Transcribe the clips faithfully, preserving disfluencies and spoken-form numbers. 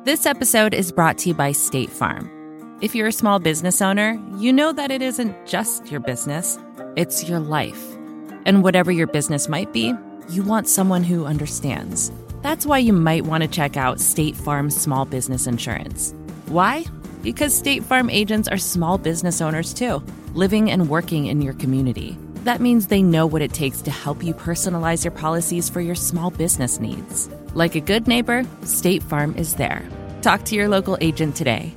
This episode is brought to you by State Farm. If you're a small business owner, you know that it isn't just your business, it's your life. And whatever your business might be, you want someone who understands. That's why you might want to check out State Farm Small Business Insurance. Why? Because State Farm agents are small business owners too, living and working in your community. That means they know what it takes to help you personalize your policies for your small business needs. Like a good neighbor, State Farm is there. Talk to your local agent today.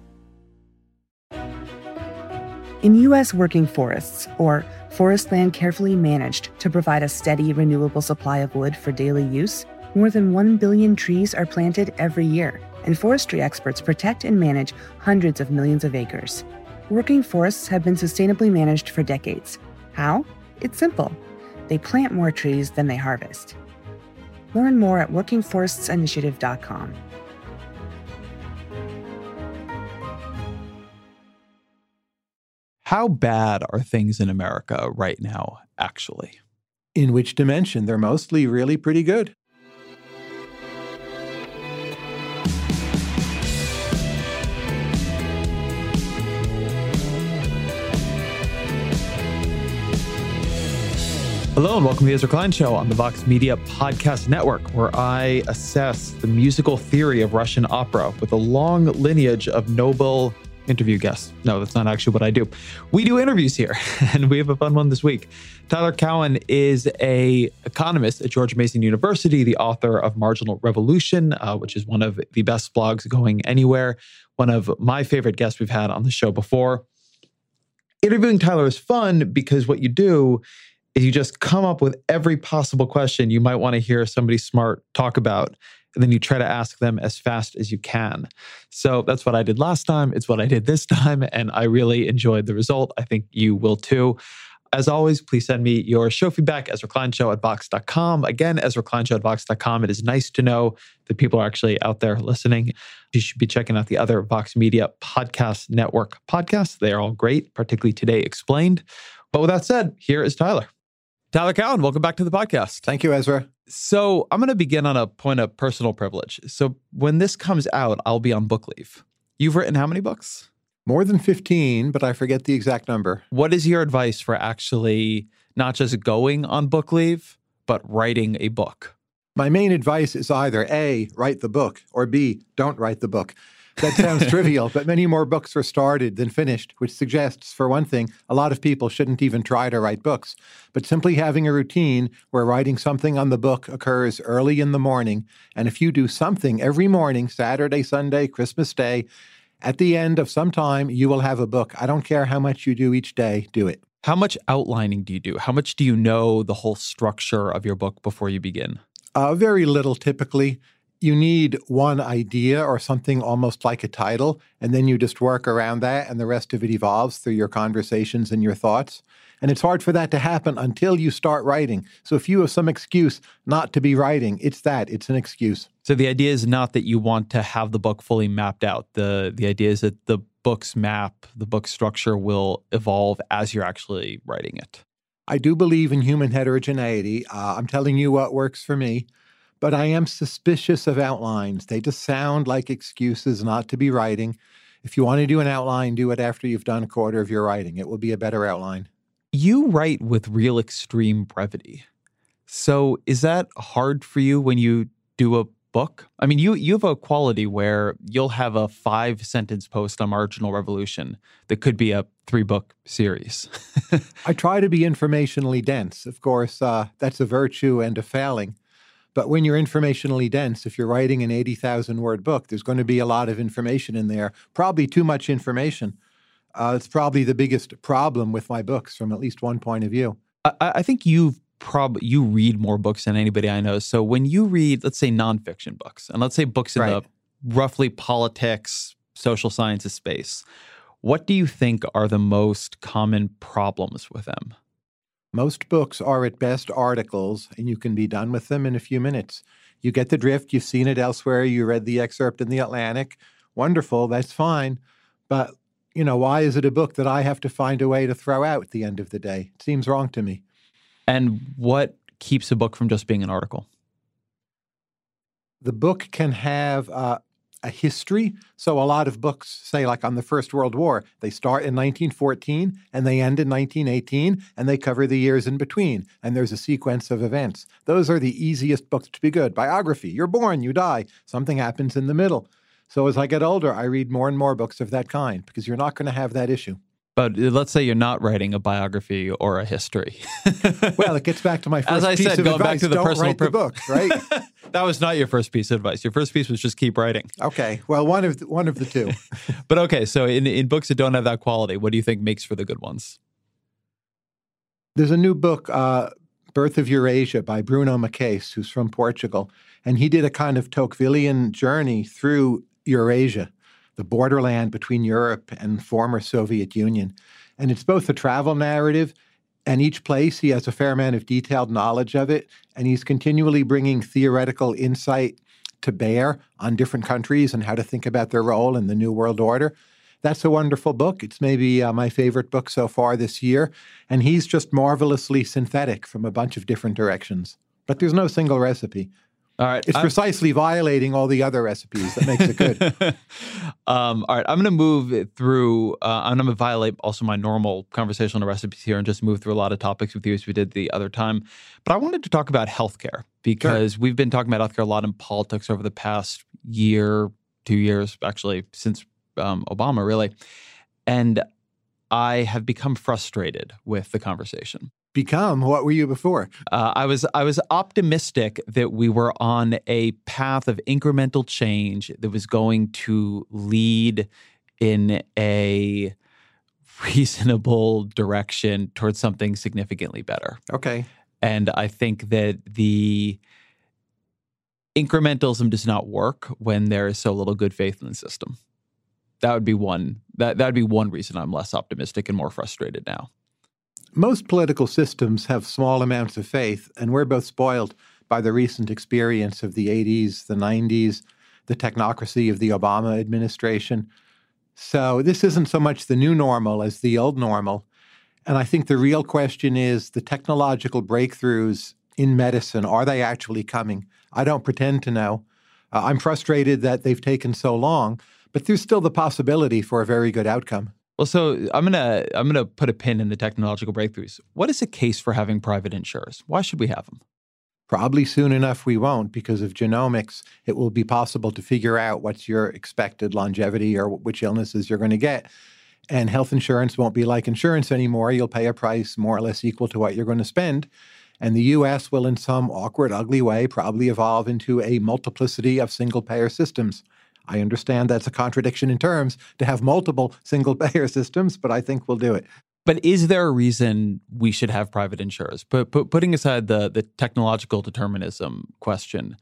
In U S working forests, or forest land carefully managed to provide a steady, renewable supply of wood for daily use, more than one billion trees are planted every year, and forestry experts protect and manage hundreds of millions of acres. Working forests have been sustainably managed for decades. How? It's simple. They plant more trees than they harvest. Learn more at working forests initiative dot com. How bad are things in America right now, actually? In which dimension? They're mostly really pretty good. Hello and welcome to the Ezra Klein Show on the Vox Media Podcast Network, where I assess the musical theory of Russian opera with a long lineage of Nobel interview guests. No, that's not actually what I do. We do interviews here, and we have a fun one this week. Tyler Cowen is a economist at George Mason University, the author of Marginal Revolution, uh, which is one of the best blogs going anywhere. One of my favorite guests we've had on the show before. Interviewing Tyler is fun because what you do is you just come up with every possible question you might want to hear somebody smart talk about, and then you try to ask them as fast as you can. So that's what I did last time. It's what I did this time, and I really enjoyed the result. I think you will too. As always, please send me your show feedback, Ezra Klein Show at Vox dot com. Again, Ezra Klein Show at Vox dot com. It is nice to know that people are actually out there listening. You should be checking out the other Vox Media Podcast Network podcasts. They are all great, particularly Today Explained. But with that said, here is Tyler. Tyler Cowen, welcome back to the podcast. Thank you, Ezra. So I'm going to begin on a point of personal privilege. So when this comes out, I'll be on book leave. You've written how many books? More than fifteen, but I forget the exact number. What is your advice for actually not just going on book leave, but writing a book? My main advice is either A, write the book, or B, don't write the book. That sounds trivial, but many more books are started than finished, which suggests, for one thing, a lot of people shouldn't even try to write books. But simply having a routine where writing something on the book occurs early in the morning, and if you do something every morning, Saturday, Sunday, Christmas Day, at the end of some time, you will have a book. I don't care how much you do each day, do it. How much outlining do you do? How much do you know the whole structure of your book before you begin? Uh, very little, typically. You need one idea or something almost like a title, and then you just work around that, and the rest of it evolves through your conversations and your thoughts. And it's hard for that to happen until you start writing. So if you have some excuse not to be writing, it's that. It's an excuse. So the idea is not that you want to have the book fully mapped out. The, the idea is that the book's map, the book's structure will evolve as you're actually writing it. I do believe in human heterogeneity. Uh, I'm telling you what works for me. But I am suspicious of outlines. They just sound like excuses not to be writing. If you want to do an outline, do it after you've done a quarter of your writing. It will be a better outline. You write with real extreme brevity. So is that hard for you when you do a book? I mean, you you have a quality where you'll have a five-sentence post on Marginal Revolution that could be a three-book series. I try to be informationally dense. Of course, uh, that's a virtue and a failing. But when you're informationally dense, if you're writing an eighty thousand word book, there's going to be a lot of information in there, probably too much information. Uh, it's probably the biggest problem with my books from at least one point of view. I, I think you've prob you read more books than anybody I know. So when you read, let's say, nonfiction books, and let's say books in Right. the roughly politics, social sciences space, what do you think are the most common problems with them? Most books are at best articles, and you can be done with them in a few minutes. You get the drift. You've seen it elsewhere. You read the excerpt in The Atlantic. Wonderful. That's fine. But, you know, why is it a book that I have to find a way to throw out at the end of the day? It seems wrong to me. And what keeps a book from just being an article? The book can have uh, a history. So a lot of books, say like on the First World War, they start in nineteen fourteen and they end in nineteen eighteen, and they cover the years in between. And there's a sequence of events. Those are the easiest books to be good. Biography, you're born, you die, something happens in the middle. So as I get older, I read more and more books of that kind because you're not going to have that issue. But let's say you're not writing a biography or a history. Well, it gets back to my first As I piece said, of going advice. back to the Don't personal write the pri- book, right? That was not your first piece of advice. Your first piece was just keep writing. Okay. Well, one of the, one of the two. But okay, so in, in books that don't have that quality, what do you think makes for the good ones? There's a new book, uh, Birth of Eurasia by Bruno Macase, who's from Portugal. And he did a kind of Tocquevillian journey through Eurasia, the borderland between Europe and former Soviet Union. And it's both a travel narrative, and each place he has a fair amount of detailed knowledge of it, and he's continually bringing theoretical insight to bear on different countries and how to think about their role in the New World Order. That's a wonderful book. It's maybe uh, my favorite book so far this year, and he's just marvelously synthetic from a bunch of different directions. But there's no single recipe. All right. It's I'm, precisely violating all the other recipes that makes it good. um, all right. I'm going to move through, uh, I'm going to violate also my normal conversational recipes here and just move through a lot of topics with you as we did the other time. But I wanted to talk about healthcare because sure. we've been talking about healthcare a lot in politics over the past year, two years, actually, since um, Obama, really. And I have become frustrated with the conversation. Become? What were you before? Uh, I was I was optimistic that we were on a path of incremental change that was going to lead in a reasonable direction towards something significantly better. Okay. And I think that the incrementalism does not work when there is so little good faith in the system. That would be one that that would be one reason I'm less optimistic and more frustrated now. Most political systems have small amounts of faith, and we're both spoiled by the recent experience of the eighties, the nineties, the technocracy of the Obama administration. So this isn't so much the new normal as the old normal. And I think the real question is the technological breakthroughs in medicine, are they actually coming? I don't pretend to know. Uh, I'm frustrated that they've taken so long, but there's still the possibility for a very good outcome. Well, so I'm gonna I'm gonna put a pin in the technological breakthroughs. What is the case for having private insurers? Why should we have them? Probably soon enough we won't, because of genomics. It will be possible to figure out what's your expected longevity or which illnesses you're going to get. And health insurance won't be like insurance anymore. You'll pay a price more or less equal to what you're going to spend. And the U S will, in some awkward, ugly way, probably evolve into a multiplicity of single-payer systems. I understand that's a contradiction in terms to have multiple single-payer systems, but I think we'll do it. But is there a reason we should have private insurers? But, but putting aside the, the technological determinism question,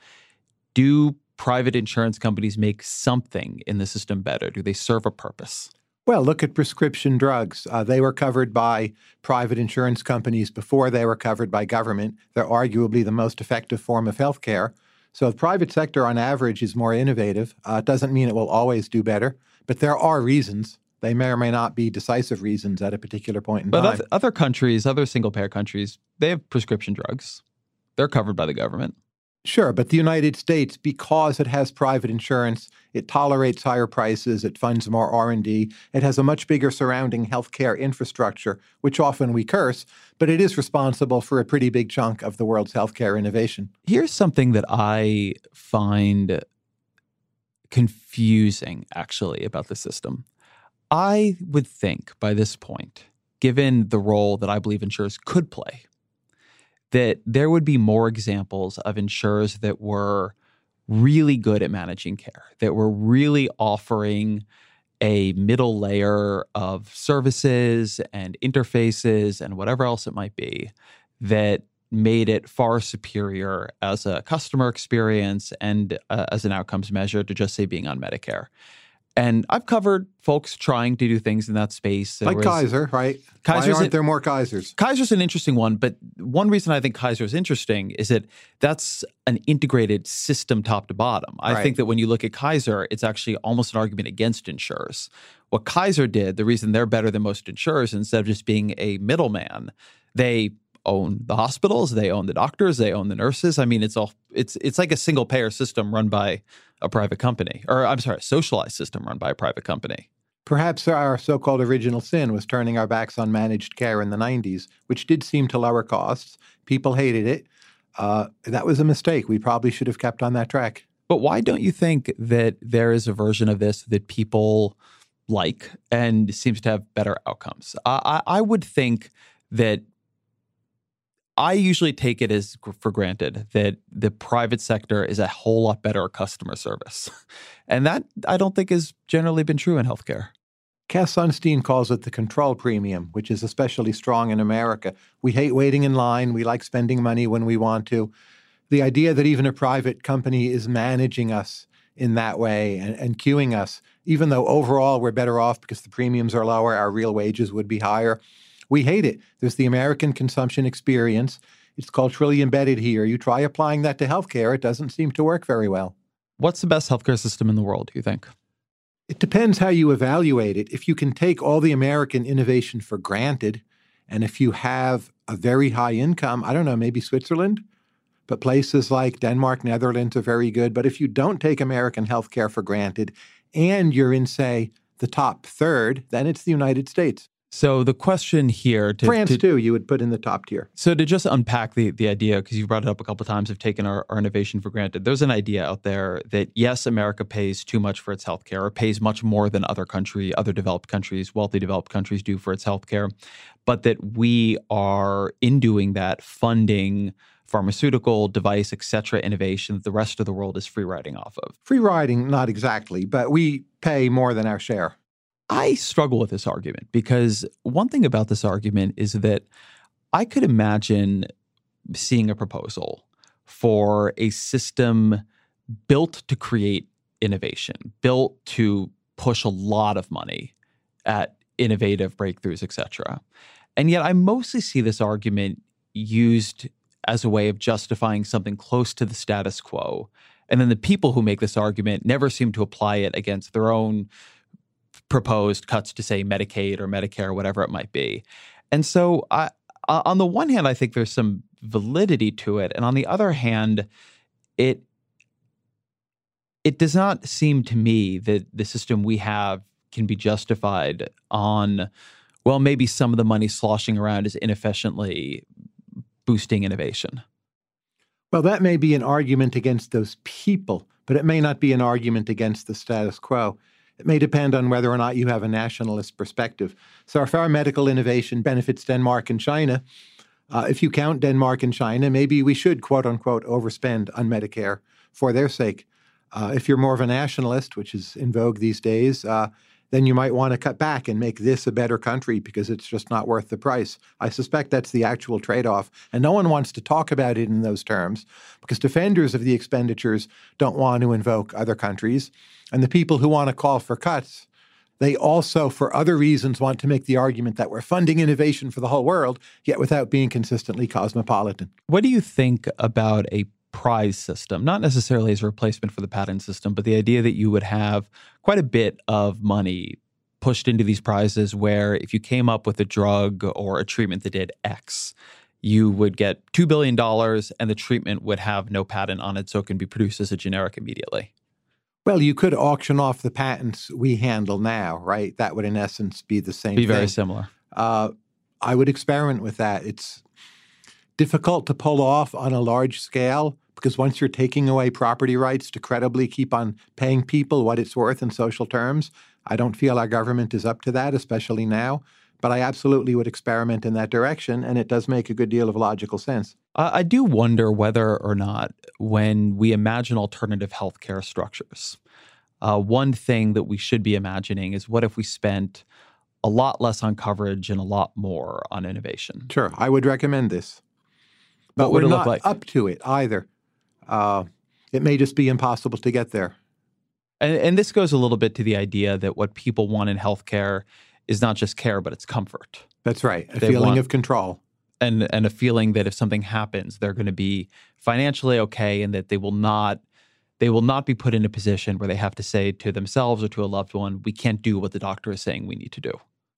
do private insurance companies make something in the system better? Do they serve a purpose? Well, look at prescription drugs. Uh, they were covered by private insurance companies before they were covered by government. They're arguably the most effective form of health care. So the private sector, on average, is more innovative. Uh, it doesn't mean it will always do better, but there are reasons. They may or may not be decisive reasons at a particular point in but time. But other countries, other single-payer countries, they have prescription drugs. They're covered by the government. Sure, but the United States, because it has private insurance, it tolerates higher prices, it funds more R and D, it has a much bigger surrounding healthcare infrastructure, which often we curse, but it is responsible for a pretty big chunk of the world's healthcare innovation. Here's something that I find confusing, actually, about the system. I would think by this point, given the role that I believe insurers could play, that there would be more examples of insurers that were really good at managing care, that were really offering a middle layer of services and interfaces and whatever else it might be that made it far superior as a customer experience and uh, as an outcomes measure to just say being on Medicare. And I've covered folks trying to do things in that space. There like was, Kaiser, right? Kaiser's Why aren't an, there more Kaisers? Kaiser's an interesting one, but one reason I think Kaiser is interesting is that that's an integrated system top to bottom. I right. think that when you look at Kaiser, it's actually almost an argument against insurers. What Kaiser did, the reason they're better than most insurers, instead of just being a middleman, they own the hospitals, they own the doctors, they own the nurses. I mean, it's all it's it's like a single payer system run by a private company, or I'm sorry, a socialized system run by a private company. Perhaps our so-called original sin was turning our backs on managed care in the nineties, which did seem to lower costs. People hated it. Uh, that was a mistake. We probably should have kept on that track. But why don't you think that there is a version of this that people like and seems to have better outcomes? I, I, I would think that I usually take it as for granted that the private sector is a whole lot better at customer service. And that I don't think has generally been true in healthcare. Cass Sunstein calls it the control premium, which is especially strong in America. We hate waiting in line. We like spending money when we want to. The idea that even a private company is managing us in that way and, and queuing us, even though overall we're better off because the premiums are lower, our real wages would be higher. We hate it. There's the American consumption experience. It's culturally embedded here. You try applying that to healthcare, it doesn't seem to work very well. What's the best healthcare system in the world, do you think? It depends how you evaluate it. If you can take all the American innovation for granted, and if you have a very high income, I don't know, maybe Switzerland, but places like Denmark, Netherlands are very good. But if you don't take American healthcare for granted and you're in, say, the top third, then it's the United States. So the question here... To, France, to, too, you would put in the top tier. So to just unpack the, the idea, because you've brought it up a couple of times of taking our, our innovation for granted, there's an idea out there that, yes, America pays too much for its healthcare, or pays much more than other country, other developed countries, wealthy developed countries do for its healthcare, but that we are, in doing that, funding pharmaceutical, device, et cetera, innovation that the rest of the world is free riding off of. Free riding, not exactly, but we pay more than our share. I struggle with this argument because one thing about this argument is that I could imagine seeing a proposal for a system built to create innovation, built to push a lot of money at innovative breakthroughs, et cetera. And yet I mostly see this argument used as a way of justifying something close to the status quo. And then the people who make this argument never seem to apply it against their own proposed cuts to, say, Medicaid or Medicare or whatever it might be. And so I, on the one hand, I think there's some validity to it. And on the other hand, it it does not seem to me that the system we have can be justified on, well, maybe some of the money sloshing around is inefficiently boosting innovation. Well, that may be an argument against those people, but it may not be an argument against the status quo. It may depend on whether or not you have a nationalist perspective. So if our medical innovation benefits Denmark and China, uh, if you count Denmark and China, maybe we should, quote unquote, overspend on Medicare for their sake. Uh, if you're more of a nationalist, which is in vogue these days, uh, then you might want to cut back and make this a better country because it's just not worth the price. I suspect that's the actual trade-off. And no one wants to talk about it in those terms because defenders of the expenditures don't want to invoke other countries. And the people who want to call for cuts, they also, for other reasons, want to make the argument that we're funding innovation for the whole world, yet without being consistently cosmopolitan. What do you think about a prize system, not necessarily as a replacement for the patent system, but the idea that you would have quite a bit of money pushed into these prizes where if you came up with a drug or a treatment that did X, you would get two billion dollars and the treatment would have no patent on it, so it can be produced as a generic immediately? Well, you could auction off the patents we handle now, right? That would, in essence, be the same Be thing. very similar. Uh, I would experiment with that. It's difficult to pull off on a large scale because once you're taking away property rights to credibly keep on paying people what it's worth in social terms, I don't feel our government is up to that, especially now. But I absolutely would experiment in that direction, and it does make a good deal of logical sense. I do wonder whether or not when we imagine alternative healthcare structures, uh, one thing that we should be imagining is what if we spent a lot less on coverage and a lot more on innovation? Sure, I would recommend this. But what we're would it not look like? up to it either. Uh, it may just be impossible to get there. And, and this goes a little bit to the idea that what people want in healthcare is not just care, but it's comfort. That's right. A They feeling want- of control. And and a feeling that if something happens, they're going to be financially okay, and that they will not they will not be put in a position where they have to say to themselves or to a loved one, "We can't do what the doctor is saying we need to do."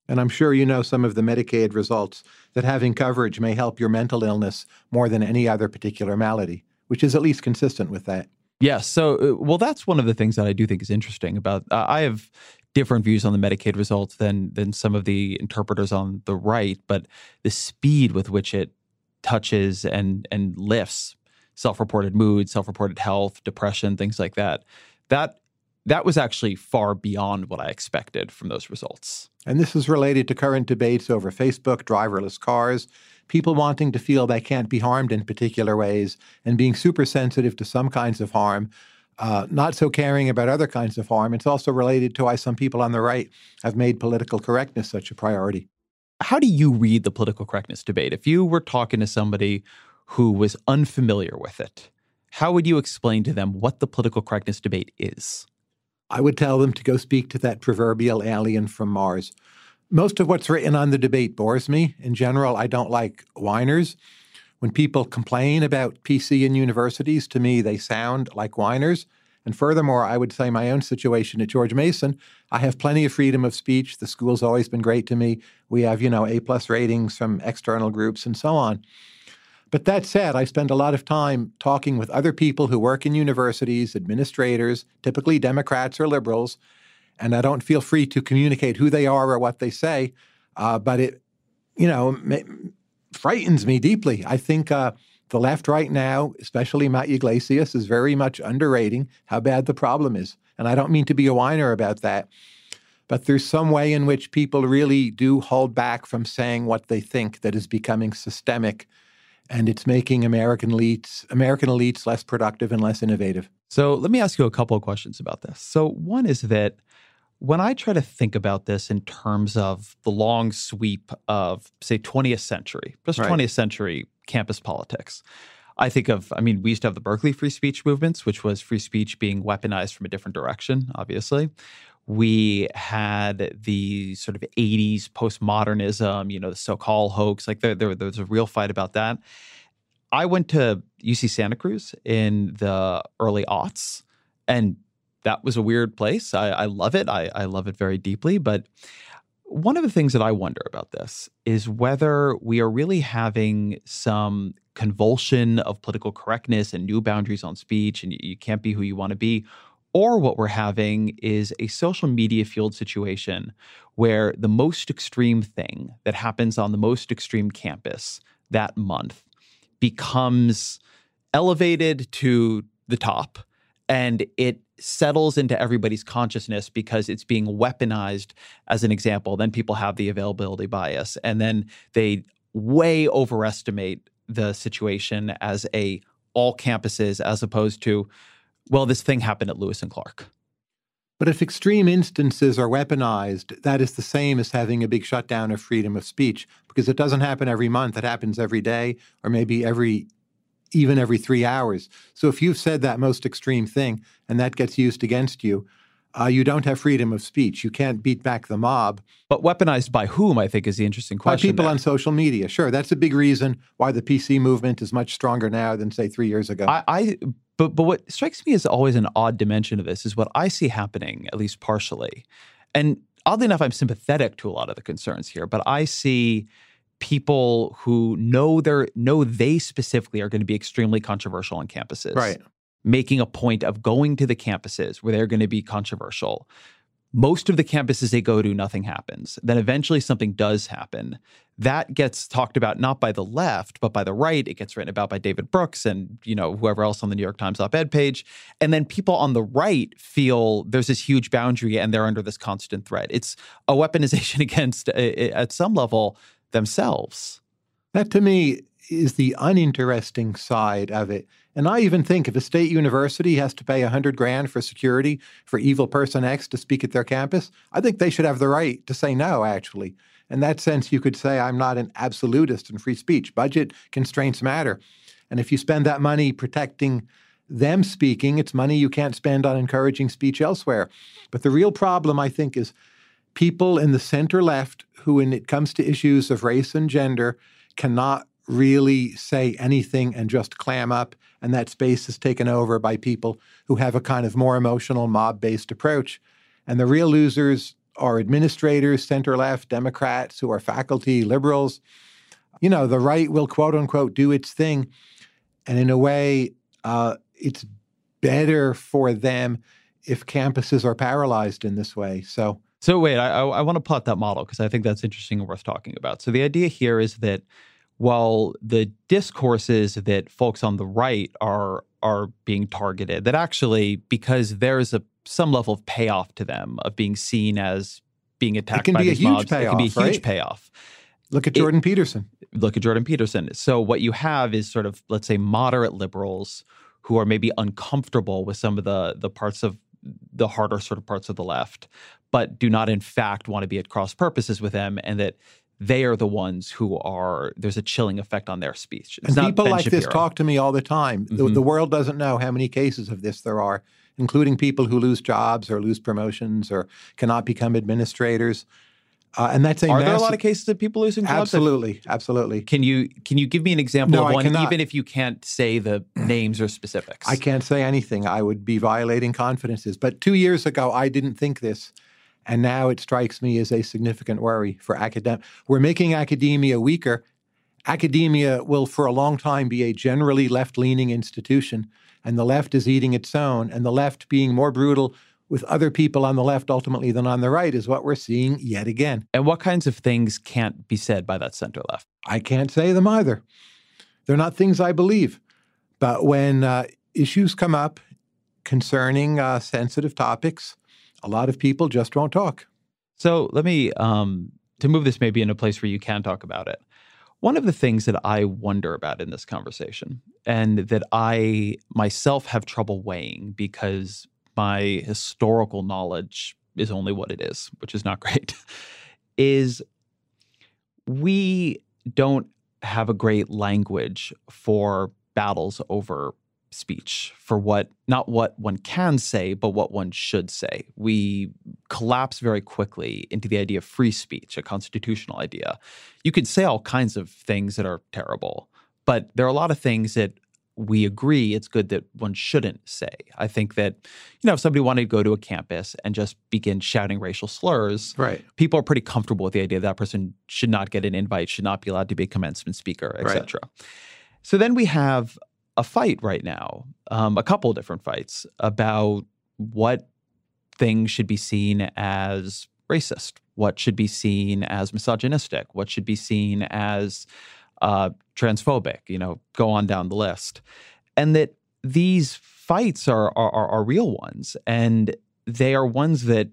And I'm sure you know some of the Medicaid results that having coverage may help your mental illness more than any other particular malady, which is at least consistent with that. Yes. So, uh, well, that's one of the things that I do think is interesting about, uh, I have different views on the Medicaid results than than some of the interpreters on the right, but the speed with which it touches and and lifts self-reported mood, self-reported health, depression, things like that, that that was actually far beyond what I expected from those results. And this is related to current debates over Facebook, driverless cars, people wanting to feel they can't be harmed in particular ways, and being super sensitive to some kinds of harm, uh, not so caring about other kinds of harm. It's also related to why some people on the right have made political correctness such a priority. How do you read the political correctness debate? If you were talking to somebody who was unfamiliar with it, how would you explain to them what the political correctness debate is? I would tell them to go speak to that proverbial alien from Mars. Most of what's written on the debate bores me. In general, I don't like whiners. When people complain about P C in universities, to me, they sound like whiners. And furthermore, I would say my own situation at George Mason, I have plenty of freedom of speech. The school's always been great to me. We have, you know, A-plus ratings from external groups and so on. But that said, I spend a lot of time talking with other people who work in universities, administrators, typically Democrats or liberals, and I don't feel free to communicate who they are or what they say, uh, but it, you know, m- frightens me deeply. I think uh, the left right now, especially Matt Yglesias, is very much underrating how bad the problem is. And I don't mean to be a whiner about that, but there's some way in which people really do hold back from saying what they think that is becoming systemic. And it's making American elites, American elites less productive and less innovative. So let me ask you a couple of questions about this. So one is that when I try to think about this in terms of the long sweep of, say, twentieth century, just Right. twentieth century campus politics, I think of, I mean, we used to have the Berkeley free speech movements, which was free speech being weaponized from a different direction, obviously. We had the sort of eighties postmodernism, you know, the so-called hoax. Like there, there, there was a real fight about that. I went to U C Santa Cruz in the early aughts, and that was a weird place. I, I love it. I, I love it very deeply. But one of the things that I wonder about this is whether we are really having some convulsion of political correctness and new boundaries on speech, and you, you can't be who you want to be. Or what we're having is a social media fueled situation where the most extreme thing that happens on the most extreme campus that month becomes elevated to the top, and it settles into everybody's consciousness because it's being weaponized as an example. Then people have the availability bias, and then they way overestimate the situation as a all campuses as opposed to, well, this thing happened at Lewis and Clark. But if extreme instances are weaponized, that is the same as having a big shutdown of freedom of speech, because it doesn't happen every month. It happens every day, or maybe every, even every three hours. So if you've said that most extreme thing and that gets used against you, uh, you don't have freedom of speech. You can't beat back the mob. But weaponized by whom, I think, is the interesting question. By people there. on social media. Sure, that's a big reason why the P C movement is much stronger now than, say, three years ago. I, I but but what strikes me as always an odd dimension of this is what I see happening, at least partially. And oddly enough, I'm sympathetic to a lot of the concerns here, but I see people who know they're know they specifically are going to be extremely controversial on campuses. Right. Making a point of going to the campuses where they're going to be controversial. Most of the campuses they go to, nothing happens. Then eventually something does happen. That gets talked about not by the left, but by the right. It gets written about by David Brooks and, you know, whoever else on the New York Times op-ed page. And then people on the right feel there's this huge boundary and they're under this constant threat. It's a weaponization against, uh, at some level, themselves. That, to me, is the uninteresting side of it. And I even think if a state university has to pay a hundred grand for security for evil person X to speak at their campus, I think they should have the right to say no, actually. In that sense, you could say I'm not an absolutist in free speech. Budget constraints matter. And if you spend that money protecting them speaking, it's money you can't spend on encouraging speech elsewhere. But the real problem, I think, is people in the center left who, when it comes to issues of race and gender, cannot really say anything and just clam up, and that space is taken over by people who have a kind of more emotional mob-based approach. And the real losers are administrators, center-left, Democrats, who are faculty, liberals. You know, the right will, quote unquote, do its thing. And in a way, uh, it's better for them if campuses are paralyzed in this way. So, so wait, I, I, I want to plot that model because I think that's interesting and worth talking about. So the idea here is that while the discourses that folks on the right are are being targeted, that actually, because there's a some level of payoff to them of being seen as being attacked it can by be a these huge mobs, payoff, it can be a huge right? payoff. Look at Jordan it, Peterson. Look at Jordan Peterson. So what you have is sort of, let's say, moderate liberals who are maybe uncomfortable with some of the the parts of the harder sort of parts of the left, but do not in fact want to be at cross purposes with them, and that they are the ones who are, there's a chilling effect on their speech. It's and not people Ben like this Shapiro. talk to me all the time. Mm-hmm. The, the world doesn't know how many cases of this there are, including people who lose jobs or lose promotions or cannot become administrators. Uh, and that's a Are massive, there a lot of cases of people losing jobs? Absolutely, absolutely. Can you can you give me an example No, of I one, cannot. even if you can't say the names or specifics? I can't say anything. I would be violating confidences. But two years ago, I didn't think this. And now it strikes me as a significant worry for academic. We're making academia weaker. Academia will for a long time be a generally left-leaning institution, and the left is eating its own. And the left being more brutal with other people on the left ultimately than on the right is what we're seeing yet again. And what kinds of things can't be said by that center left? I can't say them either. They're not things I believe. But when uh, issues come up concerning uh, sensitive topics, a lot of people just won't talk. So let me, um, to move this maybe in a place where you can talk about it. One of the things that I wonder about in this conversation, and that I myself have trouble weighing because my historical knowledge is only what it is, which is not great, is we don't have a great language for battles over speech, for what, not what one can say, but what one should say. We collapse very quickly into the idea of free speech, a constitutional idea. You could say all kinds of things that are terrible, but there are a lot of things that we agree it's good that one shouldn't say. I think that, you know, if somebody wanted to go to a campus and just begin shouting racial slurs, right, people are pretty comfortable with the idea that person should not get an invite, should not be allowed to be a commencement speaker, et cetera. Right. So then we have a fight right now, um, a couple of different fights about what things should be seen as racist, what should be seen as misogynistic, what should be seen as uh, transphobic, you know, go on down the list. And that these fights are, are, are real ones, and they are ones that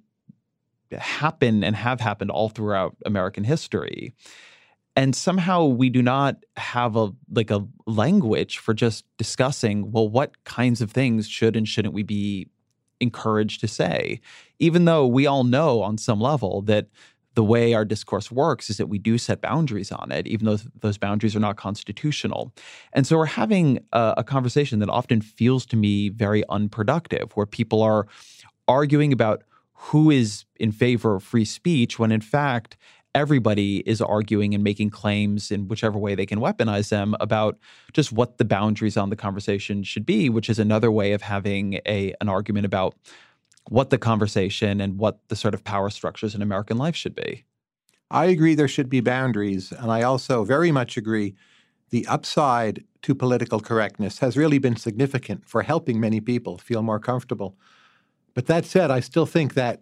happen and have happened all throughout American history. And somehow we do not have a like a language for just discussing, well, what kinds of things should and shouldn't we be encouraged to say, even though we all know on some level that the way our discourse works is that we do set boundaries on it, even though those boundaries are not constitutional. And so we're having a, a conversation that often feels to me very unproductive, where people are arguing about who is in favor of free speech when in fact everybody is arguing and making claims in whichever way they can weaponize them about just what the boundaries on the conversation should be, which is another way of having a an argument about what the conversation and what the sort of power structures in American life should be. I agree there should be boundaries, and I also very much agree the upside to political correctness has really been significant for helping many people feel more comfortable. But that said, I still think that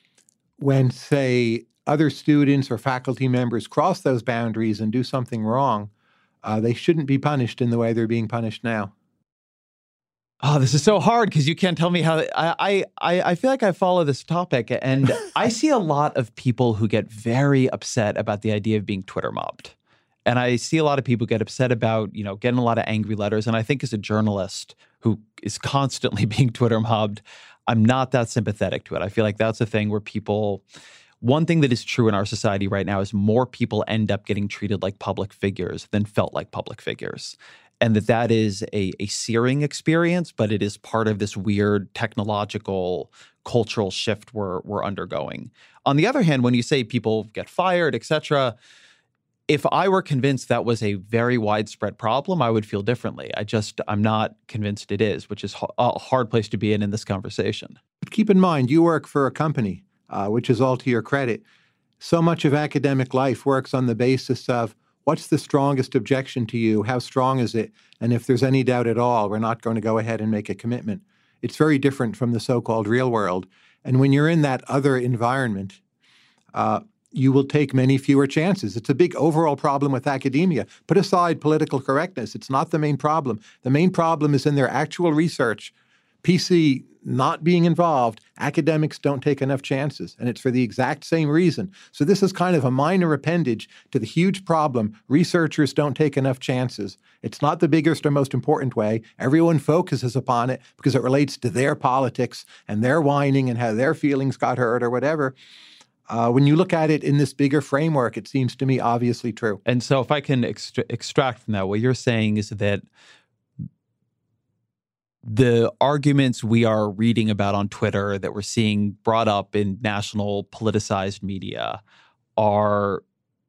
when, say, other students or faculty members cross those boundaries and do something wrong, uh, they shouldn't be punished in the way they're being punished now. Oh, this is so hard because you can't tell me how. I, I I feel like I follow this topic, and I see a lot of people who get very upset about the idea of being Twitter mobbed. And I see a lot of people get upset about, you know, getting a lot of angry letters. And I think as a journalist who is constantly being Twitter mobbed, I'm not that sympathetic to it. I feel like that's a thing where people... One thing that is true in our society right now is more people end up getting treated like public figures than felt like public figures. And that that is a, a searing experience, but it is part of this weird technological cultural shift we're, we're undergoing. On the other hand, when you say people get fired, et cetera, if I were convinced that was a very widespread problem, I would feel differently. I just, I'm not convinced it is, which is a hard place to be in in this conversation. But keep in mind, you work for a company. uh, which is all to your credit. So much of academic life works on the basis of what's the strongest objection to you? How strong is it? And if there's any doubt at all, we're not going to go ahead and make a commitment. It's very different from the so-called real world. And when you're in that other environment, uh, you will take many fewer chances. It's a big overall problem with academia. Put aside political correctness. It's not the main problem. The main problem is in their actual research. P C not being involved, academics don't take enough chances. And it's for the exact same reason. So this is kind of a minor appendage to the huge problem. Researchers don't take enough chances. It's not the biggest or most important way. Everyone focuses upon it because it relates to their politics and their whining and how their feelings got hurt or whatever. Uh, when you look at it in this bigger framework, it seems to me obviously true. And so if I can extra- extract from that, what you're saying is that the arguments we are reading about on Twitter that we're seeing brought up in national politicized media are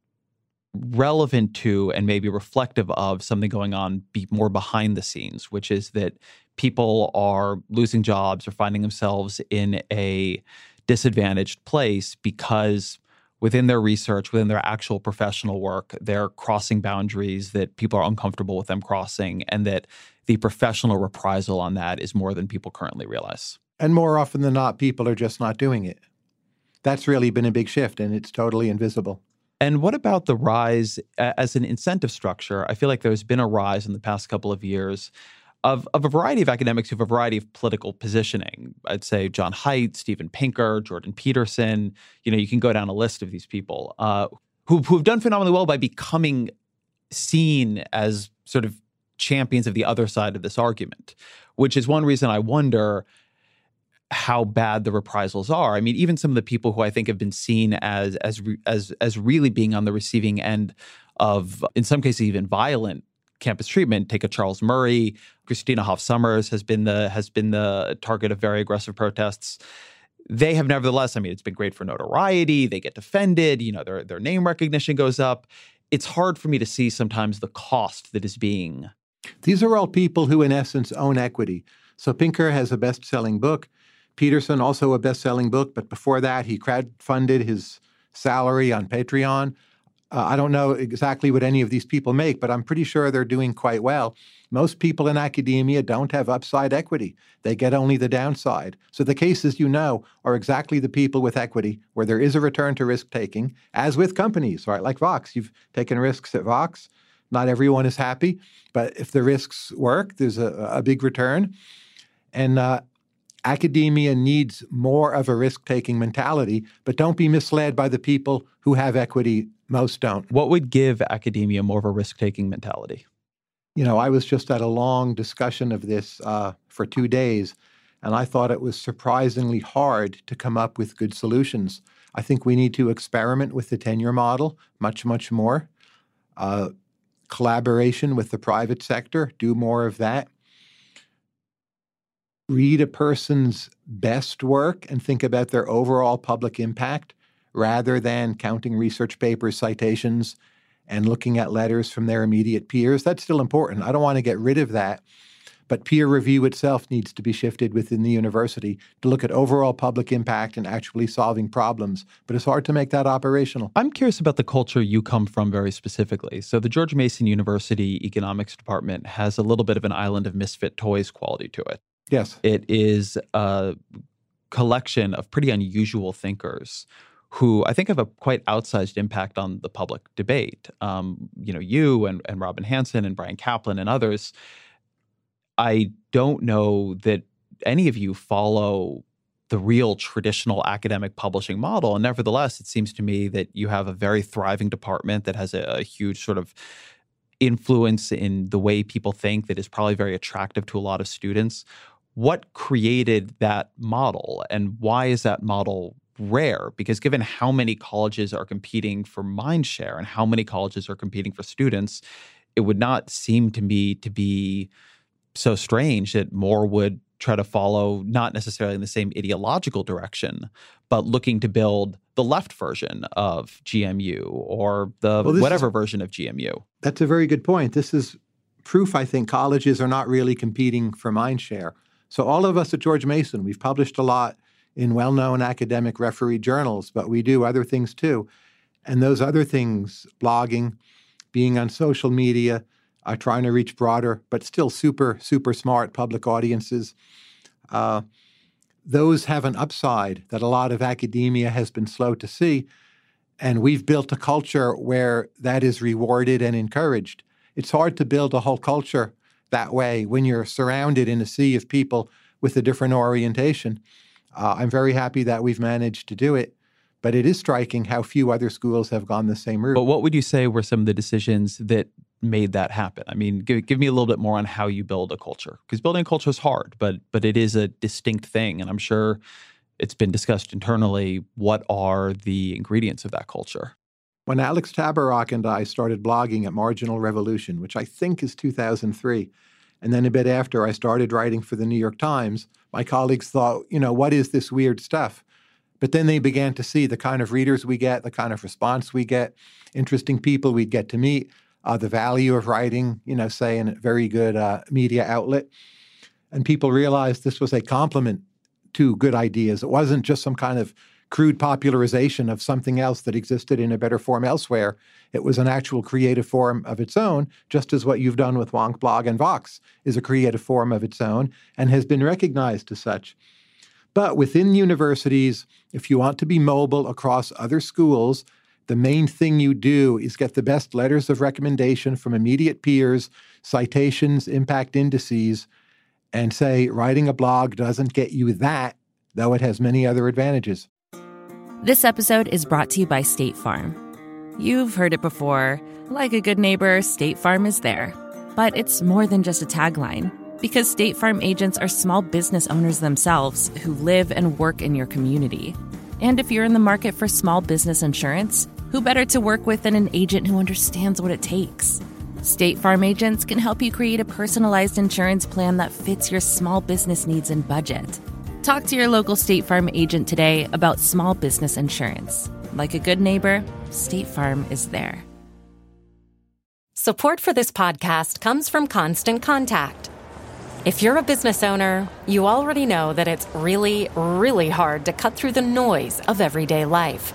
relevant to and maybe reflective of something going on be more behind the scenes, which is that people are losing jobs or finding themselves in a disadvantaged place because within their research, within their actual professional work, they're crossing boundaries that people are uncomfortable with them crossing, and that the professional reprisal on that is more than people currently realize. And more often than not, people are just not doing it. That's really been a big shift, and it's totally invisible. And what about the rise as an incentive structure? I feel like there's been a rise in the past couple of years of, of a variety of academics who have a variety of political positioning. I'd say John Haidt, Steven Pinker, Jordan Peterson. You know, you can go down a list of these people uh, who, who have done phenomenally well by becoming seen as sort of champions of the other side of this argument, which is one reason I wonder how bad the reprisals are. I mean, even some of the people who I think have been seen as as as as really being on the receiving end of, in some cases, even violent campus treatment. Take a Charles Murray. Christina Hoff Sommers has been the has been the target of very aggressive protests. They have nevertheless, I mean, it's been great for notoriety. They get defended. You know, their their name recognition goes up. It's hard for me to see sometimes the cost that is being. These are all people who, in essence, own equity. So Pinker has a best-selling book. Peterson, also a best-selling book, but before that, he crowdfunded his salary on Patreon. Uh, I don't know exactly what any of these people make, but I'm pretty sure they're doing quite well. Most people in academia don't have upside equity. They get only the downside. So the cases you know are exactly the people with equity, where there is a return to risk-taking, as with companies, right? Like Vox. You've taken risks at Vox. Not everyone is happy, but if the risks work, there's a, a big return. And uh, academia needs more of a risk-taking mentality, but don't be misled by the people who have equity. Most don't. What would give academia more of a risk-taking mentality? You know, I was just at a long discussion of this uh, for two days, and I thought it was surprisingly hard to come up with good solutions. I think we need to experiment with the tenure model much, much more. Uh, collaboration with the private sector, do more of that. Read a person's best work and think about their overall public impact rather than counting research papers, citations, and looking at letters from their immediate peers. That's still important. I don't want to get rid of that. But peer review itself needs to be shifted within the university to look at overall public impact and actually solving problems. But it's hard to make that operational. I'm curious about the culture you come from very specifically. So the George Mason University Economics Department has a little bit of an island of misfit toys quality to it. Yes. It is a collection of pretty unusual thinkers who I think have a quite outsized impact on the public debate. Um, you know, you and, and Robin Hanson and Brian Kaplan and others. I don't know that any of you follow the real traditional academic publishing model. And nevertheless, it seems to me that you have a very thriving department that has a, a huge sort of influence in the way people think that is probably very attractive to a lot of students. What created that model, and why is that model rare? Because given how many colleges are competing for mind share and how many colleges are competing for students, it would not seem to me to be so strange that more would try to follow not necessarily in the same ideological direction, but looking to build the left version of G M U or the well, whatever is, version of G M U. That's a very good point. This is proof, I think, colleges are not really competing for mind share. So all of us at George Mason, we've published a lot in well-known academic refereed journals, but we do other things too. And those other things, blogging, being on social media, uh, trying to reach broader, but still super, super smart public audiences, uh, those have an upside that a lot of academia has been slow to see. And we've built a culture where that is rewarded and encouraged. It's hard to build a whole culture that way when you're surrounded in a sea of people with a different orientation. Uh, I'm very happy that we've managed to do it, but it is striking how few other schools have gone the same route. But what would you say were some of the decisions that made that happen? I mean, give, give me a little bit more on how you build a culture, because building a culture is hard, but but it is a distinct thing. And I'm sure it's been discussed internally. What are the ingredients of that culture? When Alex Tabarrok and I started blogging at Marginal Revolution, which I think is two thousand three, and then a bit after I started writing for the New York Times, my colleagues thought, you know, what is this weird stuff? But then they began to see the kind of readers we get, the kind of response we get, interesting people we'd get to meet, uh, the value of writing, you know, say in a very good uh, media outlet. And people realized this was a compliment to good ideas. It wasn't just some kind of crude popularization of something else that existed in a better form elsewhere. It was an actual creative form of its own, just as what you've done with Wonk Blog and Vox is a creative form of its own and has been recognized as such. But within universities, if you want to be mobile across other schools, the main thing you do is get the best letters of recommendation from immediate peers, citations, impact indices, and say writing a blog doesn't get you that, though it has many other advantages. This episode is brought to you by State Farm. You've heard it before. Like a good neighbor, State Farm is there. But it's more than just a tagline, because State Farm agents are small business owners themselves who live and work in your community. And if you're in the market for small business insurance, who better to work with than an agent who understands what it takes? State Farm agents can help you create a personalized insurance plan that fits your small business needs and budget. Talk to your local State Farm agent today about small business insurance. Like a good neighbor, State Farm is there. Support for this podcast comes from Constant Contact. If you're a business owner, you already know that it's really, really hard to cut through the noise of everyday life.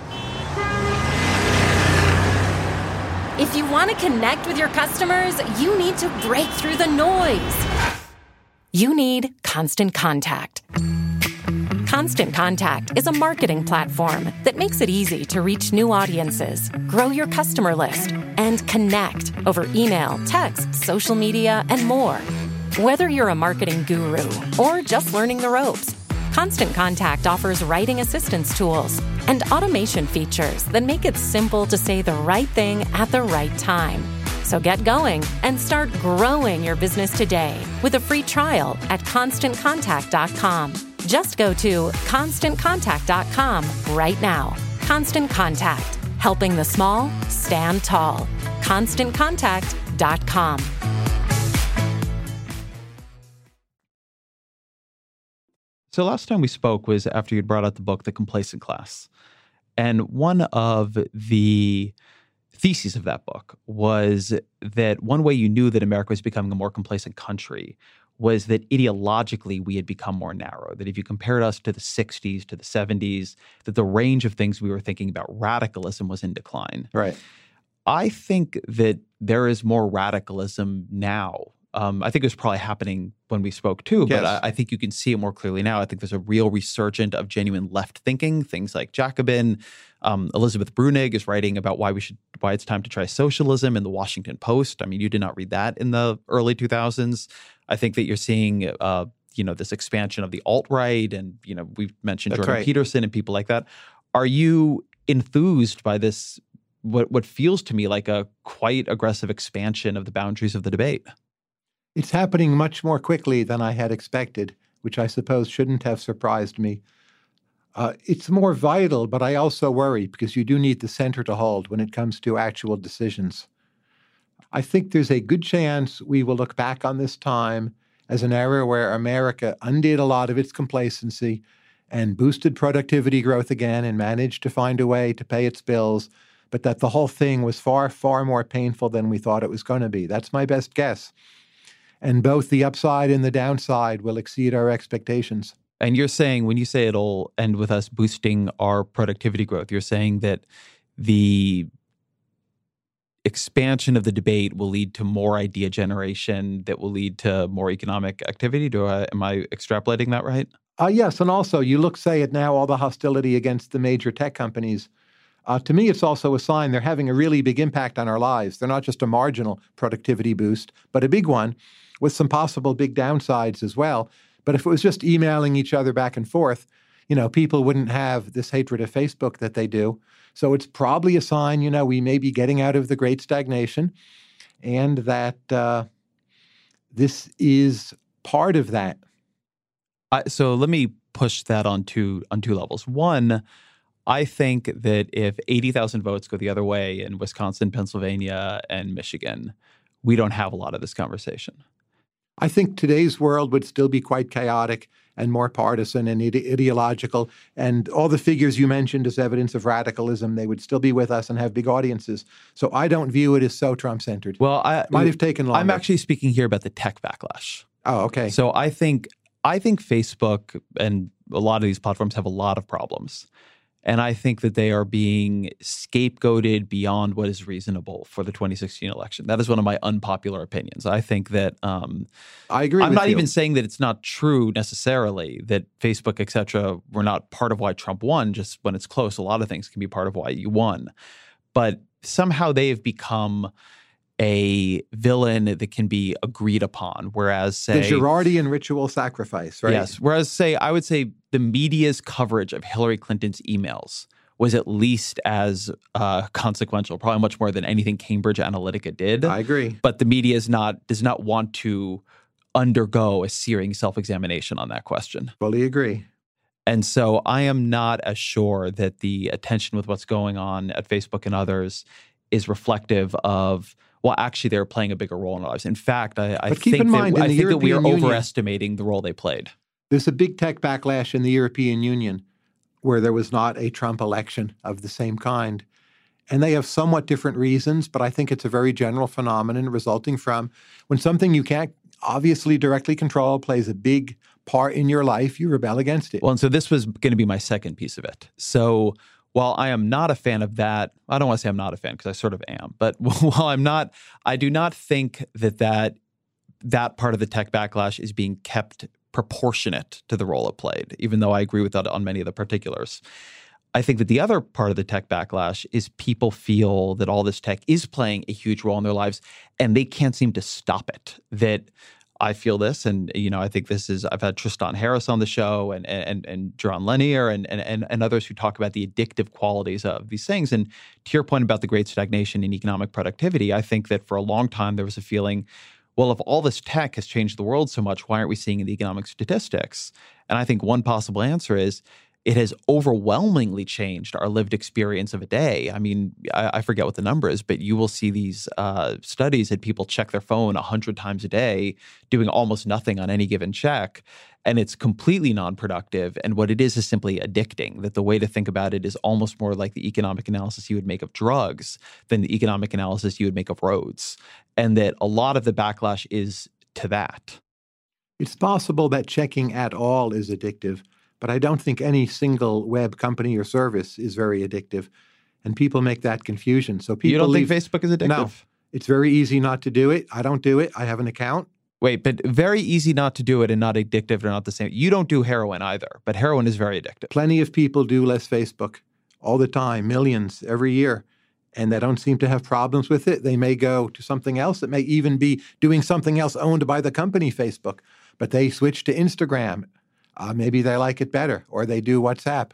If you want to connect with your customers, you need to break through the noise. You need Constant Contact. Constant Contact is a marketing platform that makes it easy to reach new audiences, grow your customer list, and connect over email, text, social media, and more. Whether you're a marketing guru or just learning the ropes, Constant Contact offers writing assistance tools and automation features that make it simple to say the right thing at the right time. So get going and start growing your business today with a free trial at constant contact dot com. Just go to constant contact dot com right now. Constant Contact, helping the small stand tall. constant contact dot com. So last time we spoke was after you'd brought out the book, The Complacent Class. And one of the theses of that book was that one way you knew that America was becoming a more complacent country was that ideologically we had become more narrow, that if you compared us to the sixties, to the seventies, that the range of things we were thinking about radicalism was in decline. Right. I think that there is more radicalism now. Um, I think it was probably happening when we spoke too, Yes. but I, I think you can see it more clearly now. I think there's a real resurgent of genuine left thinking, things like Jacobin. Um, Elizabeth Brunig is writing about why we should, why it's time to try socialism in the Washington Post. I mean, you did not read that in the early two thousands. I think that you're seeing, uh, you know, this expansion of the alt-right, and you know, we've mentioned That's Jordan right. Peterson and people like that. Are you enthused by this? What what feels to me like a quite aggressive expansion of the boundaries of the debate? It's happening much more quickly than I had expected, which I suppose shouldn't have surprised me. Uh, it's more vital, but I also worry because you do need the center to hold when it comes to actual decisions. I think there's a good chance we will look back on this time as an era where America undid a lot of its complacency and boosted productivity growth again and managed to find a way to pay its bills, but that the whole thing was far, far more painful than we thought it was going to be. That's my best guess. And both the upside and the downside will exceed our expectations. And you're saying, when you say it'll end with us boosting our productivity growth, you're saying that the expansion of the debate will lead to more idea generation that will lead to more economic activity? Do I, am I extrapolating that right? Uh, yes, and also you look, say, at now all the hostility against the major tech companies. Uh, to me, it's also a sign they're having a really big impact on our lives. They're not just a marginal productivity boost, but a big one with some possible big downsides as well. But if it was just emailing each other back and forth, you know, people wouldn't have this hatred of Facebook that they do. So it's probably a sign, you know, we may be getting out of the great stagnation, and that uh, this is part of that. Uh, so let me push that on two, on two levels. One, I think that if eighty thousand votes go the other way in Wisconsin, Pennsylvania, and Michigan, we don't have a lot of this conversation. I think today's world would still be quite chaotic and more partisan and ide- ideological. And all the figures you mentioned as evidence of radicalism, they would still be with us and have big audiences. So I don't view it as so Trump-centered. Well, I might have taken longer. I'm actually speaking here about the tech backlash. Oh, okay. So I think I think Facebook and a lot of these platforms have a lot of problems. And I think that they are being scapegoated beyond what is reasonable for the twenty sixteen election. That is one of my unpopular opinions. I think that um, I agree. I'm with not you. even saying that it's not true necessarily that Facebook, et cetera, were not part of why Trump won. Just when it's close, a lot of things can be part of why you won. But somehow they have become a villain that can be agreed upon. Whereas, say, the Girardian ritual sacrifice, right? Yes. Whereas, say, I would say the media's coverage of Hillary Clinton's emails was at least as uh, consequential, probably much more than anything Cambridge Analytica did. I agree. But the media is not does not want to undergo a searing self-examination on that question. Fully agree. And so I am not as sure that the attention with what's going on at Facebook and others is reflective of, well, actually, they're playing a bigger role in our lives. In fact, I, I But keep think, in mind, that, in I the think that we are European Union, overestimating the role they played. There's a big tech backlash in the European Union where there was not a Trump election of the same kind. And they have somewhat different reasons, but I think it's a very general phenomenon resulting from when something you can't obviously directly control plays a big part in your life, you rebel against it. Well, and so this was going to be my second piece of it. So while I am not a fan of that, I don't want to say I'm not a fan because I sort of am, but while I'm not, I do not think that that, that part of the tech backlash is being kept proportionate to the role it played, even though I agree with that on many of the particulars. I think that the other part of the tech backlash is people feel that all this tech is playing a huge role in their lives and they can't seem to stop it. That I feel this, and you know, I think this is. I've had Tristan Harris on the show, and and and Jaron Lanier, and and and others who talk about the addictive qualities of these things. And to your point about the great stagnation in economic productivity, I think that for a long time there was a feeling, well, if all this tech has changed the world so much, why aren't we seeing it in the economic statistics? And I think one possible answer is it has overwhelmingly changed our lived experience of a day. I mean, I, I forget what the number is, but you will see these uh, studies that people check their phone a hundred times a day, doing almost nothing on any given check, and it's completely non-productive. And what it is is simply addicting, that the way to think about it is almost more like the economic analysis you would make of drugs than the economic analysis you would make of roads. And that a lot of the backlash is to that. It's possible that checking at all is addictive, but I don't think any single web company or service is very addictive. And people make that confusion. So people You don't leave, think Facebook is addictive? No. It's very easy not to do it. I don't do it. I have an account. Wait, but very easy not to do it and not addictive are not the same. You don't do heroin either, but heroin is very addictive. Plenty of people do less Facebook all the time, millions every year, and they don't seem to have problems with it. They may go to something else. It may even be doing something else owned by the company Facebook, but they switch to Instagram. Uh, maybe they like it better, or they do WhatsApp.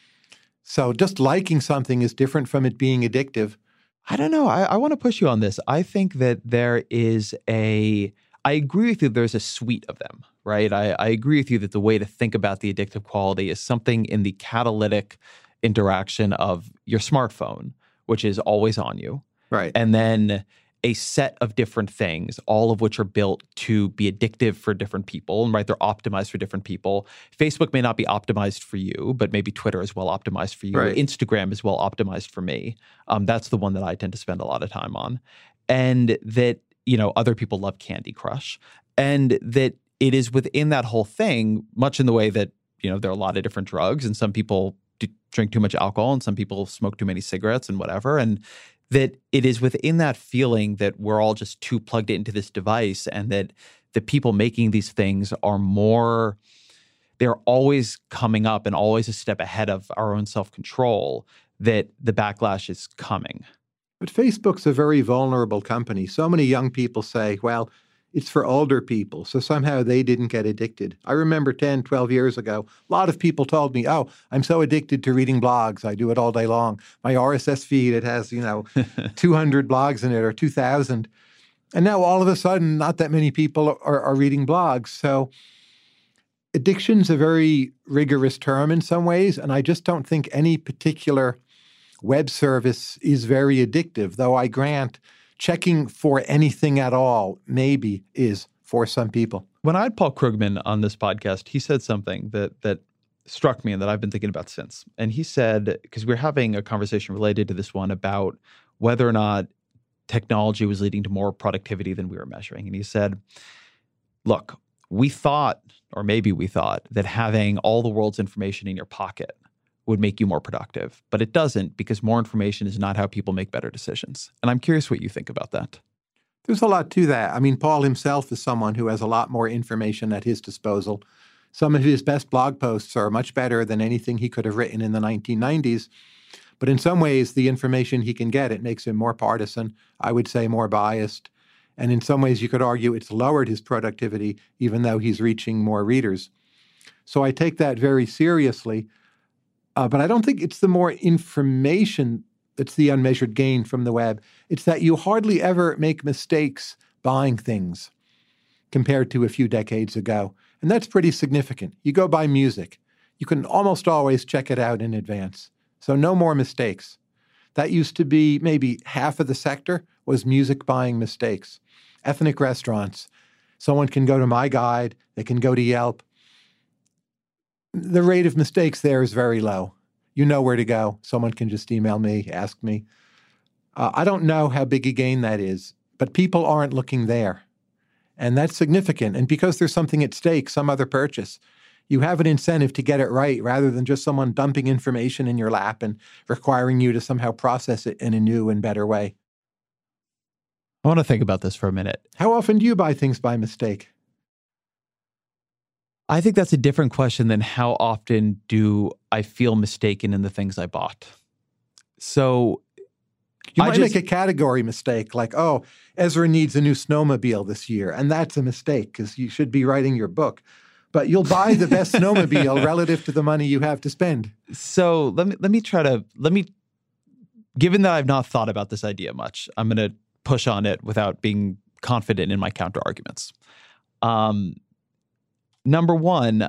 So just liking something is different from it being addictive. I don't know. I, I want to push you on this. I think that there is a, I agree with you that there's a suite of them, right? I, I agree with you that the way to think about the addictive quality is something in the catalytic interaction of your smartphone, which is always on you. Right. And then a set of different things, all of which are built to be addictive for different people, and right, they're optimized for different people. Facebook may not be optimized for you, but maybe Twitter is well optimized for you. Right. Instagram is well optimized for me. Um, that's the one that I tend to spend a lot of time on. And that, you know, other people love Candy Crush. And that it is within that whole thing, much in the way that, you know, there are a lot of different drugs, and some people do drink too much alcohol, and some people smoke too many cigarettes and whatever. And that it is within that feeling that we're all just too plugged into this device, and that the people making these things are more, they're always coming up and always a step ahead of our own self-control, that the backlash is coming. But Facebook's a very vulnerable company. So many young people say, well, it's for older people, so somehow they didn't get addicted. I remember ten, twelve years ago, a lot of people told me, oh, I'm so addicted to reading blogs. I do it all day long. My R S S feed, it has, you know, two hundred blogs in it or two thousand. And now all of a sudden, not that many people are, are reading blogs. So addiction's a very rigorous term in some ways, and I just don't think any particular web service is very addictive, though I grant checking for anything at all maybe is for some people. When I had Paul Krugman on this podcast, he said something that that struck me and that I've been thinking about since. And he said, because we're having a conversation related to this one about whether or not technology was leading to more productivity than we were measuring. And he said, look, we thought, or maybe we thought, that having all the world's information in your pocket would make you more productive. But it doesn't, because more information is not how people make better decisions. And I'm curious what you think about that. There's a lot to that. I mean, Paul himself is someone who has a lot more information at his disposal. Some of his best blog posts are much better than anything he could have written in the nineteen nineties. But in some ways, the information he can get, it makes him more partisan, I would say more biased. And in some ways, you could argue it's lowered his productivity, even though he's reaching more readers. So I take that very seriously. Uh, but I don't think it's the more information that's the unmeasured gain from the web. It's that you hardly ever make mistakes buying things compared to a few decades ago. And that's pretty significant. You go buy music. You can almost always check it out in advance. So no more mistakes. That used to be maybe half of the sector was music buying mistakes. Ethnic restaurants. Someone can go to My Guide. They can go to Yelp. The rate of mistakes there is very low. You know where to go. Someone can just email me, ask me. Uh, I don't know how big a gain that is, but people aren't looking there. And that's significant. And because there's something at stake, some other purchase, you have an incentive to get it right rather than just someone dumping information in your lap and requiring you to somehow process it in a new and better way. I want to think about this for a minute. How often do you buy things by mistake? I think that's a different question than how often do I feel mistaken in the things I bought. So you I might just, make a category mistake like, oh, Ezra needs a new snowmobile this year. And that's a mistake because you should be writing your book. But you'll buy the best snowmobile relative to the money you have to spend. So let me let me try to, let me, given that I've not thought about this idea much, I'm going to push on it without being confident in my counter arguments. Um, Number one,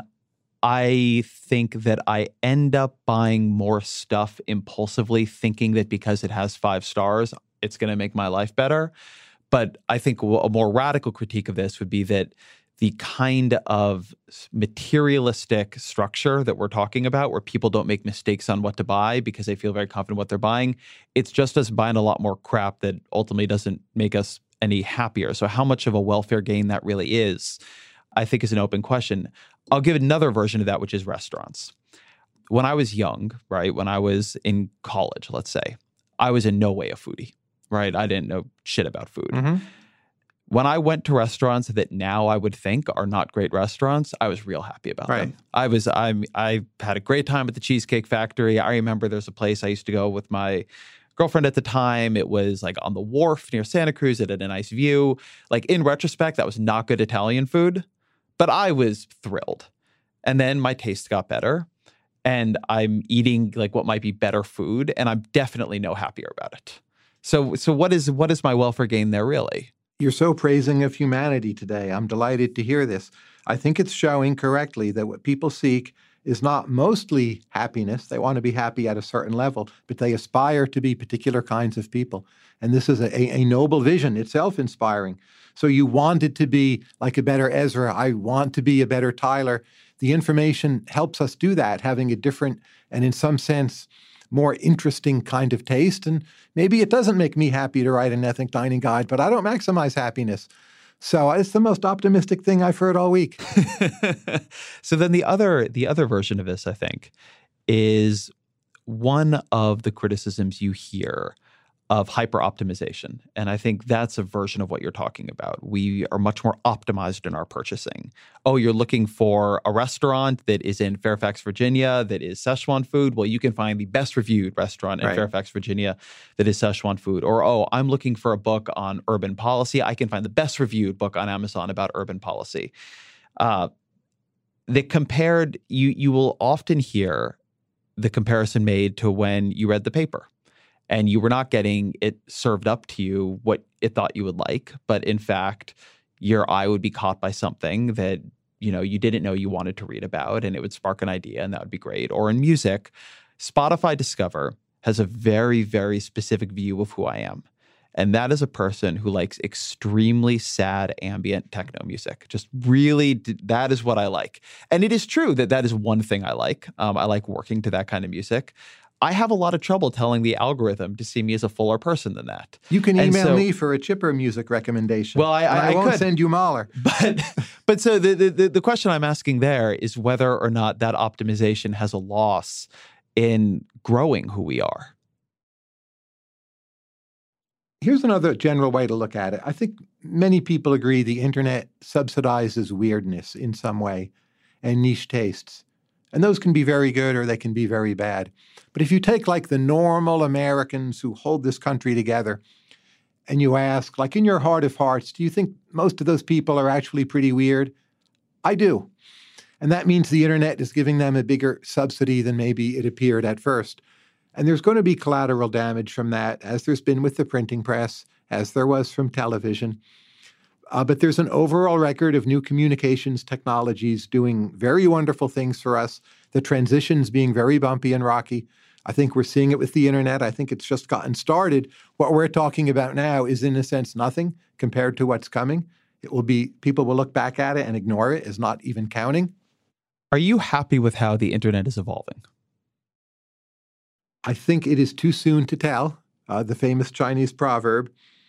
I think that I end up buying more stuff impulsively, thinking that because it has five stars, it's going to make my life better. But I think a more radical critique of this would be that the kind of materialistic structure that we're talking about, where people don't make mistakes on what to buy because they feel very confident what they're buying, it's just us buying a lot more crap that ultimately doesn't make us any happier. So how much of a welfare gain that really is, I think, is an open question. I'll give another version of that, which is restaurants. When I was young, right, when I was in college, let's say, I was in no way a foodie, right? I didn't know shit about food. Mm-hmm. When I went to restaurants that now I would think are not great restaurants, I was real happy about right. them. I was, I, I had a great time at the Cheesecake Factory. I remember there's a place I used to go with my girlfriend at the time. It was like on the wharf near Santa Cruz. It had a nice view. Like in retrospect, that was not good Italian food. But I was thrilled. And then my taste got better. And I'm eating like what might be better food. And I'm definitely no happier about it. So so what is what is my welfare gain there really? You're so praising of humanity today. I'm delighted to hear this. I think it's showing correctly that what people seek is not mostly happiness. They want to be happy at a certain level, but they aspire to be particular kinds of people. And this is a, a noble vision. It's self-inspiring. So you wanted to be like a better Ezra. I want to be a better Tyler. The information helps us do that, having a different and in some sense more interesting kind of taste. And maybe it doesn't make me happy to write an ethnic dining guide, but I don't maximize happiness. So it's the most optimistic thing I've heard all week. So then the other the other version of this, I think, is one of the criticisms you hear of hyper-optimization. And I think that's a version of what you're talking about. We are much more optimized in our purchasing. Oh, you're looking for a restaurant that is in Fairfax, Virginia, that is Szechuan food? Well, you can find the best reviewed restaurant in Right. Fairfax, Virginia that is Szechuan food. Or, oh, I'm looking for a book on urban policy. I can find the best reviewed book on Amazon about urban policy. Uh, the compared, you you will often hear the comparison made to when you read the paper. And you were not getting it served up to you what it thought you would like, but in fact, your eye would be caught by something that, you know, you didn't know you wanted to read about, and it would spark an idea, and that would be great. Or in music, Spotify Discover has a very, very specific view of who I am. And that is a person who likes extremely sad ambient techno music. Just really, that is what I like. And it is true that that is one thing I like. Um, I like working to that kind of music. I have a lot of trouble telling the algorithm to see me as a fuller person than that. You can And email so- me for a chipper music recommendation. Well, I- and I- I, I won't could. send you Mahler. But but so the, the the question I'm asking there is whether or not that optimization has a loss in growing who we are. Here's another general way to look at it. I think many people agree the internet subsidizes weirdness in some way and niche tastes. And those can be very good or they can be very bad. But if you take like the normal Americans who hold this country together and you ask, like in your heart of hearts, do you think most of those people are actually pretty weird? I do. And that means the internet is giving them a bigger subsidy than maybe it appeared at first. And there's going to be collateral damage from that, as there's been with the printing press, as there was from television. Uh, but there's an overall record of new communications technologies doing very wonderful things for us. The transition's being very bumpy and rocky. I think we're seeing it with the internet. I think it's just gotten started. What we're talking about now is, in a sense, nothing compared to what's coming. It will be, people will look back at it and ignore it as not even counting. Are you happy with how the internet is evolving? I think it is too soon to tell, uh, the famous Chinese proverb.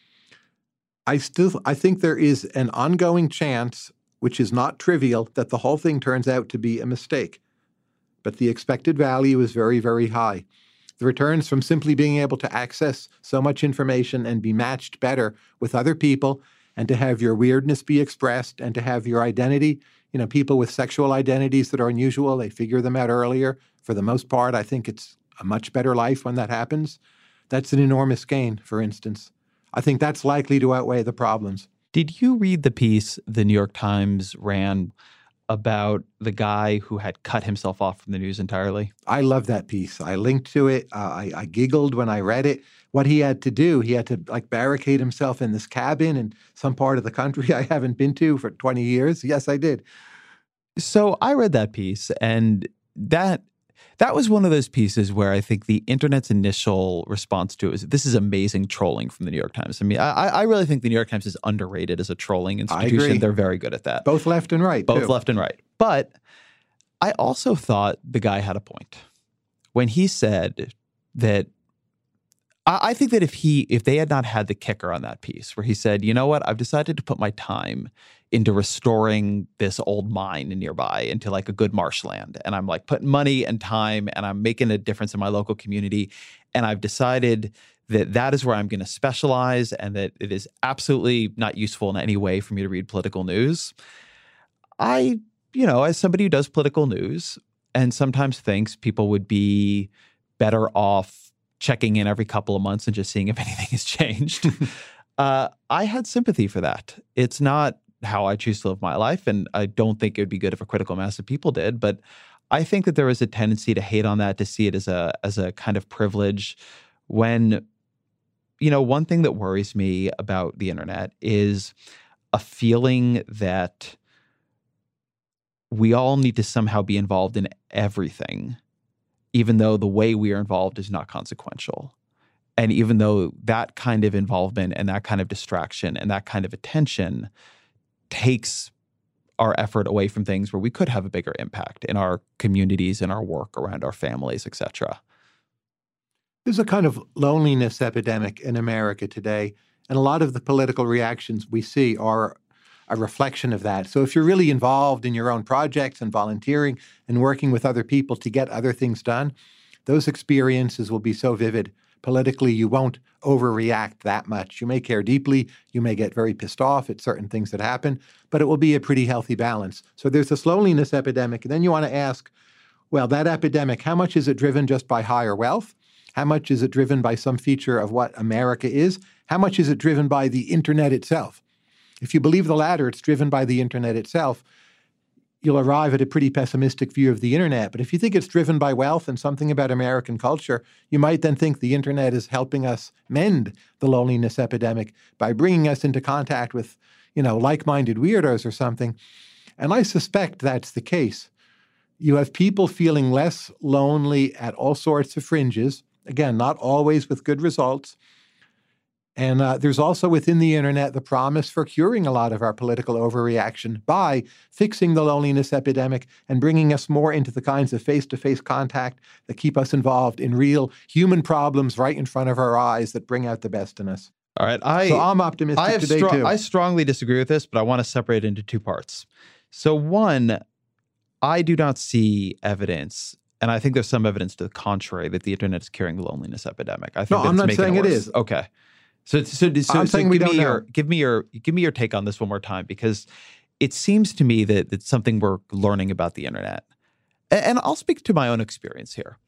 I still, I think there is an ongoing chance, which is not trivial, that the whole thing turns out to be a mistake. But the expected value is very, very high. The returns from simply being able to access so much information and be matched better with other people, and to have your weirdness be expressed, and to have your identity, you know, people with sexual identities that are unusual, they figure them out earlier. For the most part, I think it's a much better life when that happens. That's an enormous gain, for instance. I think that's likely to outweigh the problems. Did you read the piece the New York Times ran about the guy who had cut himself off from the news entirely? I love that piece. I linked to it. Uh, I, I giggled when I read it. What he had to do, he had to like barricade himself in this cabin in some part of the country I haven't been to for twenty years. Yes, I did. So I read that piece, and that that was one of those pieces where I think the internet's initial response to it was, this is amazing trolling from the New York Times. I mean, I, I really think the New York Times is underrated as a trolling institution. agree. They're very good at that. Both left and right, Both too. left and right. But I also thought the guy had a point when he said that, I, I think that if he, if they had not had the kicker on that piece where he said, you know what, I've decided to put my time into restoring this old mine nearby into like a good marshland. And I'm like putting money and time and I'm making a difference in my local community. And I've decided that that is where I'm going to specialize and that it is absolutely not useful in any way for me to read political news. I, you know, as somebody who does political news and sometimes thinks people would be better off checking in every couple of months and just seeing if anything has changed, uh, I had sympathy for that. It's not how I choose to live my life, and I don't think it would be good if a critical mass of people did, but I think that there is a tendency to hate on that, to see it as a as a kind of privilege when, you know, one thing that worries me about the internet is a feeling that we all need to somehow be involved in everything, even though the way we are involved is not consequential. And even though that kind of involvement and that kind of distraction and that kind of attention takes our effort away from things where we could have a bigger impact in our communities, in our work, around our families, et cetera. There's a kind of loneliness epidemic in America today, and a lot of the political reactions we see are a reflection of that. So if you're really involved in your own projects and volunteering and working with other people to get other things done, those experiences will be so vivid. Politically, you won't overreact that much. You may care deeply. You may get very pissed off at certain things that happen, but it will be a pretty healthy balance. So there's this loneliness epidemic. And then you want to ask, well, that epidemic, how much is it driven just by higher wealth? How much is it driven by some feature of what America is? How much is it driven by the internet itself? If you believe the latter, it's driven by the internet itself, you'll arrive at a pretty pessimistic view of the internet. But if you think it's driven by wealth and something about American culture, you might then think the internet is helping us mend the loneliness epidemic by bringing us into contact with, you know, like-minded weirdos or something. And I suspect that's the case. You have people feeling less lonely at all sorts of fringes, again, not always with good results. And uh, there's also within the internet the promise for curing a lot of our political overreaction by fixing the loneliness epidemic and bringing us more into the kinds of face-to-face contact that keep us involved in real human problems right in front of our eyes that bring out the best in us. All right. I, so I'm optimistic I today, stro- too. I strongly disagree with this, but I want to separate it into two parts. So one, I do not see evidence, and I think there's some evidence to the contrary, that the internet is curing the loneliness epidemic. I think no, that I'm it's not making saying it, it worse. is. Okay. So, so, so, I'm so saying we give me don't your know. give me your give me your take on this one more time, because it seems to me that it's something we're learning about the internet. And, and I'll speak to my own experience here.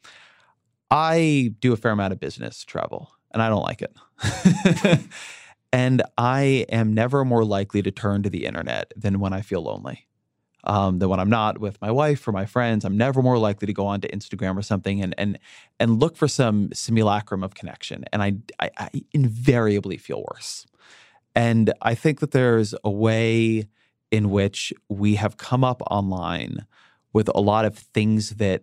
I do a fair amount of business travel, and I don't like it. And I am never more likely to turn to the internet than when I feel lonely. Um, than when I'm not with my wife or my friends. I'm never more likely to go onto Instagram or something and and and look for some simulacrum of connection. And I, I, I invariably feel worse. And I think that there's a way in which we have come up online with a lot of things that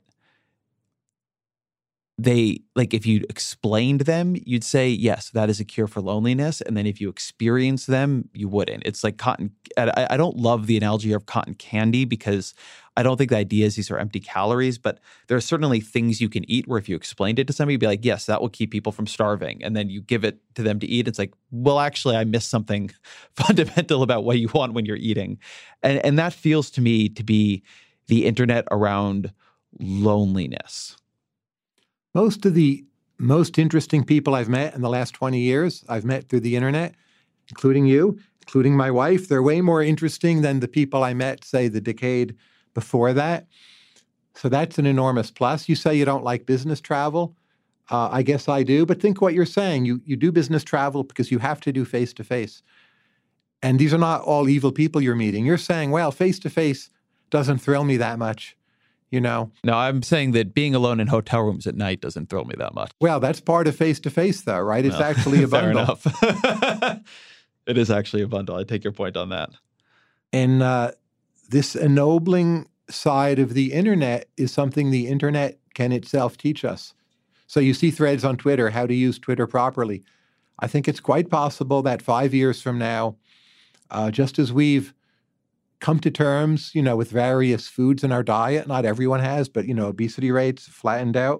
they, like, if you explained them, you'd say, yes, that is a cure for loneliness. And then if you experience them, you wouldn't. It's like cotton. I, I don't love the analogy of cotton candy, because I don't think the idea is these are empty calories, but there are certainly things you can eat where if you explained it to somebody, you'd be like, yes, that will keep people from starving. And then you give it to them to eat. It's like, well, actually, I missed something fundamental about what you want when you're eating. And, and that feels to me to be the internet around loneliness. Most of the most interesting people I've met in the last twenty years, I've met through the internet, including you, including my wife. They're way more interesting than the people I met, say, the decade before that. So that's an enormous plus. You say you don't like business travel. Uh, I guess I do. But think what you're saying. You, you do business travel because you have to do face-to-face. And these are not all evil people you're meeting. You're saying, well, face-to-face doesn't thrill me that much. You know? No, I'm saying that being alone in hotel rooms at night doesn't thrill me that much. Well, that's part of face-to-face, though, right? It's well, actually a bundle. Fair enough. It is actually a bundle. I take your point on that. And uh, this ennobling side of the internet is something the internet can itself teach us. So you see threads on Twitter, how to use Twitter properly. I think it's quite possible that five years from now, uh, just as we've come to terms, you know, with various foods in our diet. Not everyone has, but, you know, obesity rates flattened out.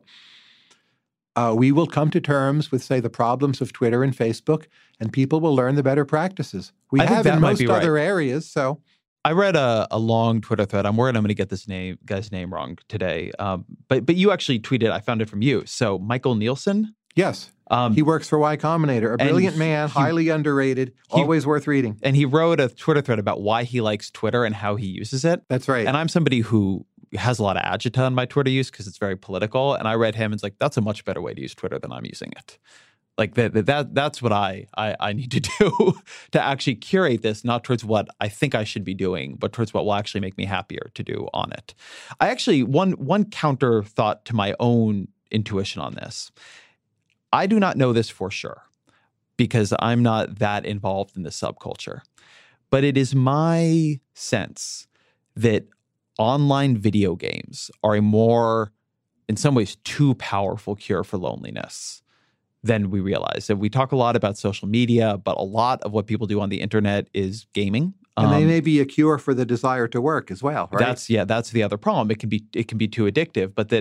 Uh, we will come to terms with, say, the problems of Twitter and Facebook, and people will learn the better practices. We I think have that in might most be right. other areas, so. I read a, a long Twitter thread. I'm worried I'm going to get this name guy's name wrong today. Um, but but you actually tweeted, I found it from you. So Michael Nielsen? Yes. Um, he works for Y Combinator, a brilliant he, man, he, highly underrated, he, always worth reading. And he wrote a Twitter thread about why he likes Twitter and how he uses it. That's right. And I'm somebody who has a lot of agita on my Twitter use because it's very political. And I read him and it's like, that's a much better way to use Twitter than I'm using it. Like that, that that's what I, I I need to do to actually curate this, not towards what I think I should be doing, but towards what will actually make me happier to do on it. I actually, one one counter thought to my own intuition on this. I do not know this for sure because I'm not that involved in the subculture. But it is my sense that online video games are a more, in some ways, too powerful cure for loneliness than we realize. And we talk a lot about social media, but a lot of what people do on the internet is gaming. And um, they may be a cure for the desire to work as well, right? That's yeah, that's the other problem. It can be it can be too addictive, but that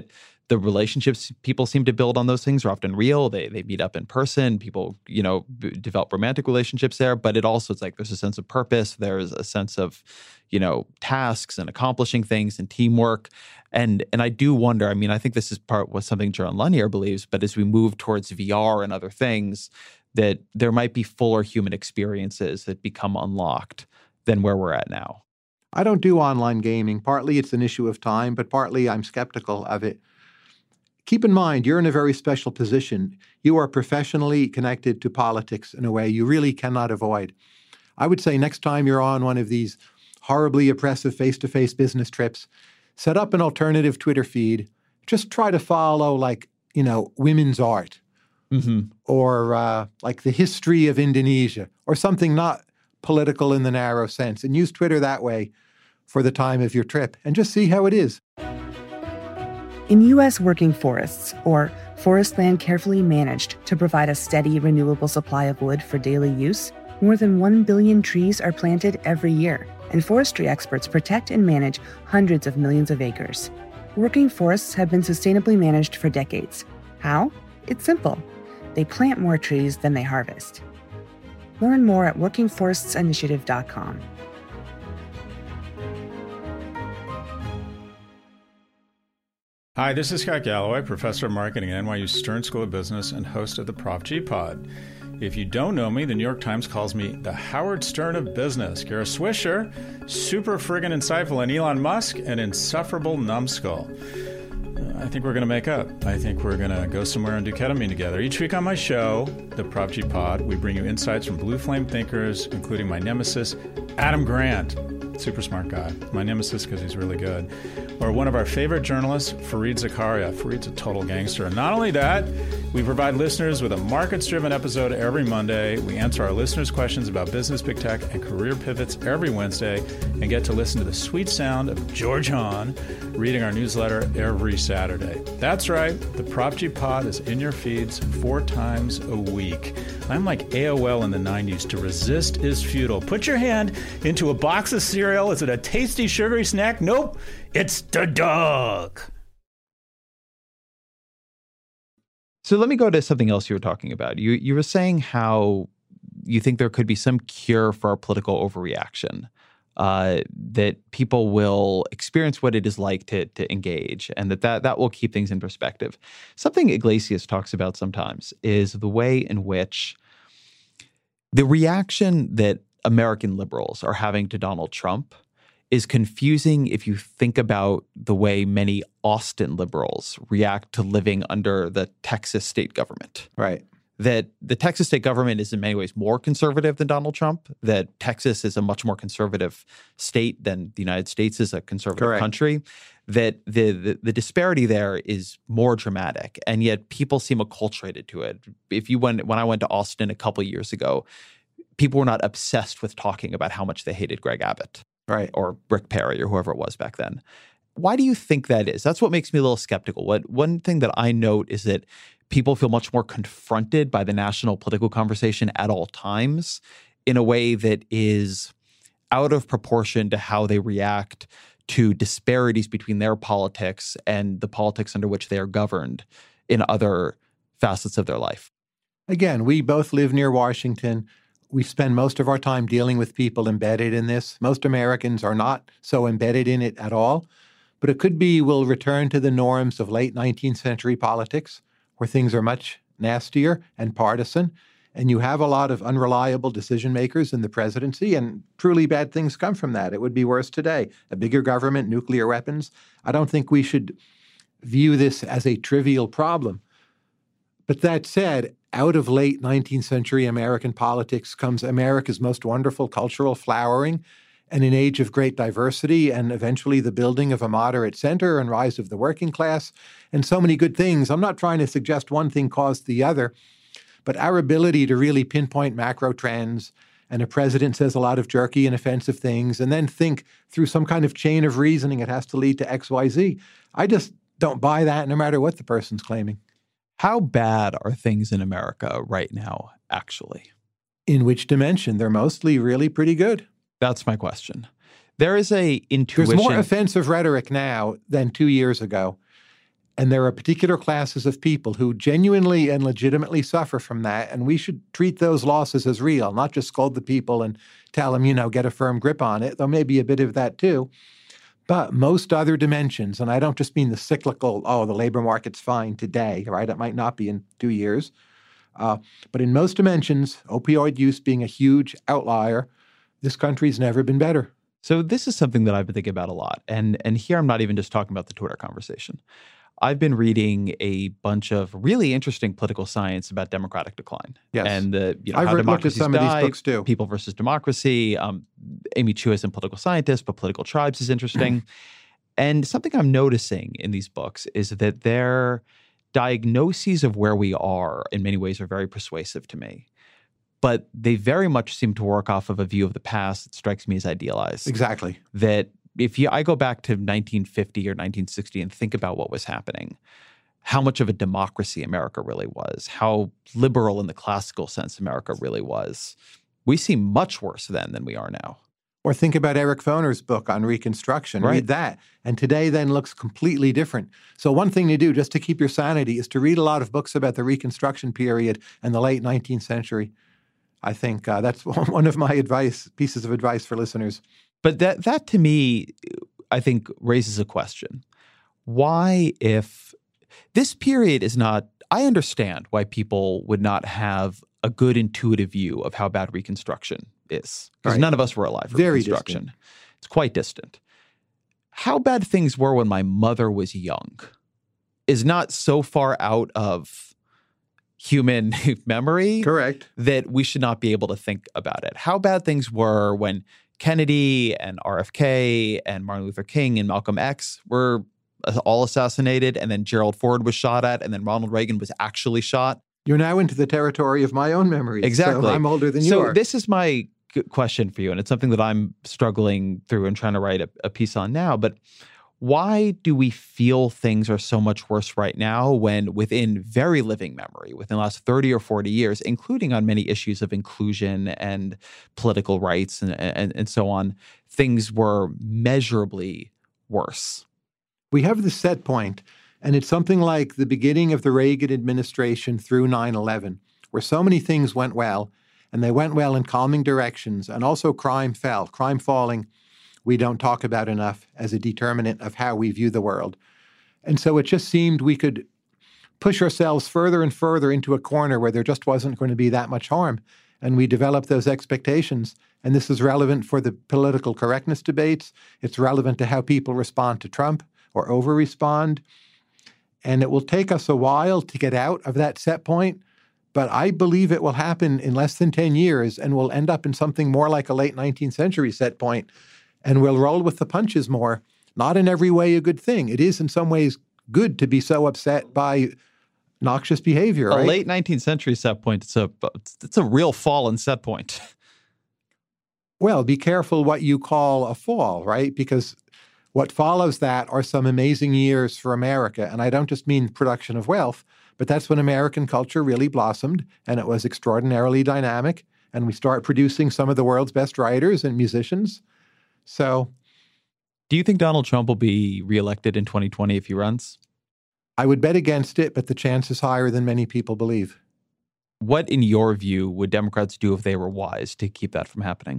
the relationships people seem to build on those things are often real. They they meet up in person. People, you know, b- develop romantic relationships there. But it also, it's like there's a sense of purpose. There's a sense of, you know, tasks and accomplishing things and teamwork. And and I do wonder, I mean, I think this is part was something Jaron Lanier believes, but as we move towards V R and other things, that there might be fuller human experiences that become unlocked than where we're at now. I don't do online gaming. Partly it's an issue of time, but partly I'm skeptical of it. Keep in mind, you're in a very special position. You are professionally connected to politics in a way you really cannot avoid. I would say next time you're on one of these horribly oppressive face-to-face business trips, set up an alternative Twitter feed. Just try to follow, like, you know, women's art mm-hmm. or uh, like the history of Indonesia or something not political in the narrow sense, and use Twitter that way for the time of your trip and just see how it is. In U S working forests, or forest land carefully managed to provide a steady, renewable supply of wood for daily use, more than one billion trees are planted every year, and forestry experts protect and manage hundreds of millions of acres. Working forests have been sustainably managed for decades. How? It's simple. They plant more trees than they harvest. Learn more at working forests initiative dot com. Hi, this is Scott Galloway, professor of marketing at N Y U Stern School of Business and host of the Prop G Pod. If you don't know me, the New York Times calls me the Howard Stern of business. Kara Swisher, super friggin' insightful, and Elon Musk, an insufferable numbskull. I think we're going to make up. I think we're going to go somewhere and do ketamine together. Each week on my show, the Prop G Pod, we bring you insights from blue flame thinkers, including my nemesis, Adam Grant. Super smart guy. My nemesis because he's really good. Or one of our favorite journalists, Fareed Zakaria. Fareed's a total gangster. And not only that, we provide listeners with a markets-driven episode every Monday. We answer our listeners' questions about business, big tech, and career pivots every Wednesday, and get to listen to the sweet sound of George Hahn reading our newsletter every Saturday. That's right. The Prop G Pod is in your feeds four times a week. I'm like A O L in the nineties. To resist is futile. Put your hand into a box of cereal. Is it a tasty, sugary snack? Nope. It's the dog. So let me go to something else you were talking about. You you were saying how you think there could be some cure for our political overreaction, uh, that people will experience what it is like to to engage, and that, that that will keep things in perspective. Something Iglesias talks about sometimes is the way in which the reaction that American liberals are having to Donald Trump is confusing if you think about the way many Austin liberals react to living under the Texas state government. Right. That the Texas state government is in many ways more conservative than Donald Trump, that Texas is a much more conservative state than the United States is a conservative Correct. country, that the, the the disparity there is more dramatic, and yet people seem acculturated to it. If you went, when I went to Austin a couple of years ago, people were not obsessed with talking about how much they hated Greg Abbott. Right. Or Rick Perry or whoever it was back then. Why do you think that is? That's what makes me a little skeptical. What one thing that I note is that people feel much more confronted by the national political conversation at all times in a way that is out of proportion to how they react to disparities between their politics and the politics under which they are governed in other facets of their life. Again, we both live near Washington. We spend most of our time dealing with people embedded in this. Most Americans are not so embedded in it at all. But it could be we'll return to the norms of late nineteenth century politics, where things are much nastier and partisan, and you have a lot of unreliable decision makers in the presidency, and truly bad things come from that. It would be worse today. A bigger government, nuclear weapons. I don't think we should view this as a trivial problem. But that said, out of late nineteenth century American politics comes America's most wonderful cultural flowering and an age of great diversity and eventually the building of a moderate center and rise of the working class and so many good things. I'm not trying to suggest one thing caused the other, but our ability to really pinpoint macro trends, and a president says a lot of jerky and offensive things, and then think through some kind of chain of reasoning it has to lead to X, Y, Z. I just don't buy that no matter what the person's claiming. How bad are things in America right now, actually? In which dimension? They're mostly really pretty good. That's my question. There is a intuition. There's more offensive rhetoric now than two years ago. And there are particular classes of people who genuinely and legitimately suffer from that, and we should treat those losses as real, not just scold the people and tell them, you know, get a firm grip on it. There may be a bit of that too. But most other dimensions, and I don't just mean the cyclical, oh, the labor market's fine today, right? It might not be in two years. Uh, but in most dimensions, opioid use being a huge outlier, this country's never been better. So this is something that I've been thinking about a lot. And, and here I'm not even just talking about the Twitter conversation. I've been reading a bunch of really interesting political science about democratic decline. Yes. And the, you know, I've how looked at democracies some die, of these books too. People versus Democracy. Um, Amy Chu isn't a political scientist, but Political Tribes is interesting. And something I'm noticing in these books is that their diagnoses of where we are in many ways are very persuasive to me. But they very much seem to work off of a view of the past that strikes me as idealized. Exactly. That if you, I go back to nineteen fifty or nineteen sixty and think about what was happening, how much of a democracy America really was, how liberal in the classical sense America really was, we seem much worse then than we are now. Or think about Eric Foner's book on Reconstruction. Right. Read that. And today then looks completely different. So one thing to do just to keep your sanity is to read a lot of books about the Reconstruction period and the late nineteenth century. I think uh, that's one of my advice, pieces of advice for listeners. But that that to me, I think, raises a question. Why, if this period is not, I understand why people would not have a good intuitive view of how bad Reconstruction is. Because Right. none of us were alive for Very Reconstruction. distant. It's quite distant. How bad things were when my mother was young is not so far out of human memory Correct. that we should not be able to think about it. How bad things were when Kennedy and R F K and Martin Luther King and Malcolm X were all assassinated, and then Gerald Ford was shot at, and then Ronald Reagan was actually shot. You're now into the territory of my own memories. Exactly. So I'm older than you so are. this is my g- question for you, and it's something that I'm struggling through and trying to write a, a piece on now. But why do we feel things are so much worse right now when within very living memory, within the last thirty or forty years, including on many issues of inclusion and political rights and, and, and so on, things were measurably worse? We have the set point, and it's something like the beginning of the Reagan administration through nine eleven, where so many things went well, and they went well in calming directions, and also crime fell. Crime falling, we don't talk about enough as a determinant of how we view the world. And so it just seemed we could push ourselves further and further into a corner where there just wasn't going to be that much harm. And we developed those expectations. And this is relevant for the political correctness debates. It's relevant to how people respond to Trump or over-respond. And it will take us a while to get out of that set point, but I believe it will happen in less than ten years, and we'll end up in something more like a late nineteenth century set point, and we'll roll with the punches more. Not in every way a good thing. It is in some ways good to be so upset by noxious behavior, A right? late nineteenth century set point, it's a, it's a real fall in set point. Well, be careful what you call a fall, right? Because what follows that are some amazing years for America. And I don't just mean production of wealth, but that's when American culture really blossomed, and it was extraordinarily dynamic. And we start producing some of the world's best writers and musicians. So Do you think Donald Trump will be reelected in twenty twenty if he runs? I would bet against it, but the chance is higher than many people believe. What, in your view, would Democrats do if they were wise to keep that from happening?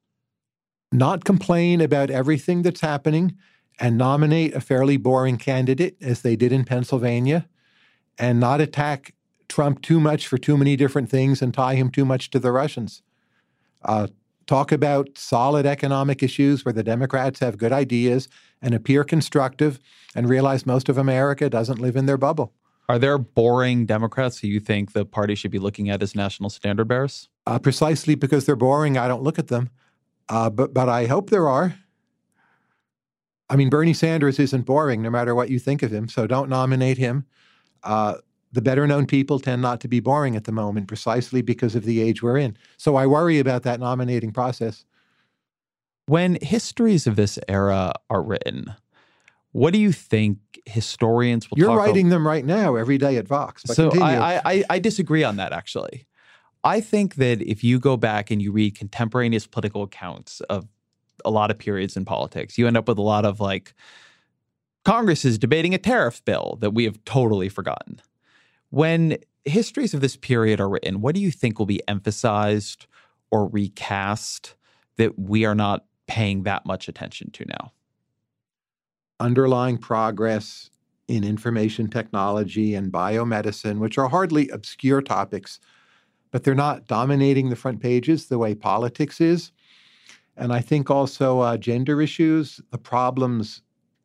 Not complain about everything that's happening and nominate a fairly boring candidate, as they did in Pennsylvania, and not attack Trump too much for too many different things and tie him too much to the Russians. Uh, talk about solid economic issues where the Democrats have good ideas and appear constructive and realize most of America doesn't live in their bubble. Are there boring Democrats who you think the party should be looking at as national standard bearers? Uh, precisely because they're boring, I don't look at them. Uh, but but I hope there are. I mean, Bernie Sanders isn't boring, no matter what you think of him, so don't nominate him. Uh, the better-known people tend not to be boring at the moment, precisely because of the age we're in. So I worry about that nominating process. When histories of this era are written, what do you think historians will You're talk writing about? them right now every day at Vox. But So continue. I, I, I disagree on that, actually. I think that if you go back and you read contemporaneous political accounts of a lot of periods in politics, you end up with a lot of like Congress is debating a tariff bill that we have totally forgotten. When histories of this period are written, what do you think will be emphasized or recast that we are not paying that much attention to now? Underlying progress in information technology and biomedicine, which are hardly obscure topics, but they're not dominating the front pages the way politics is. And I think also uh, gender issues, the problems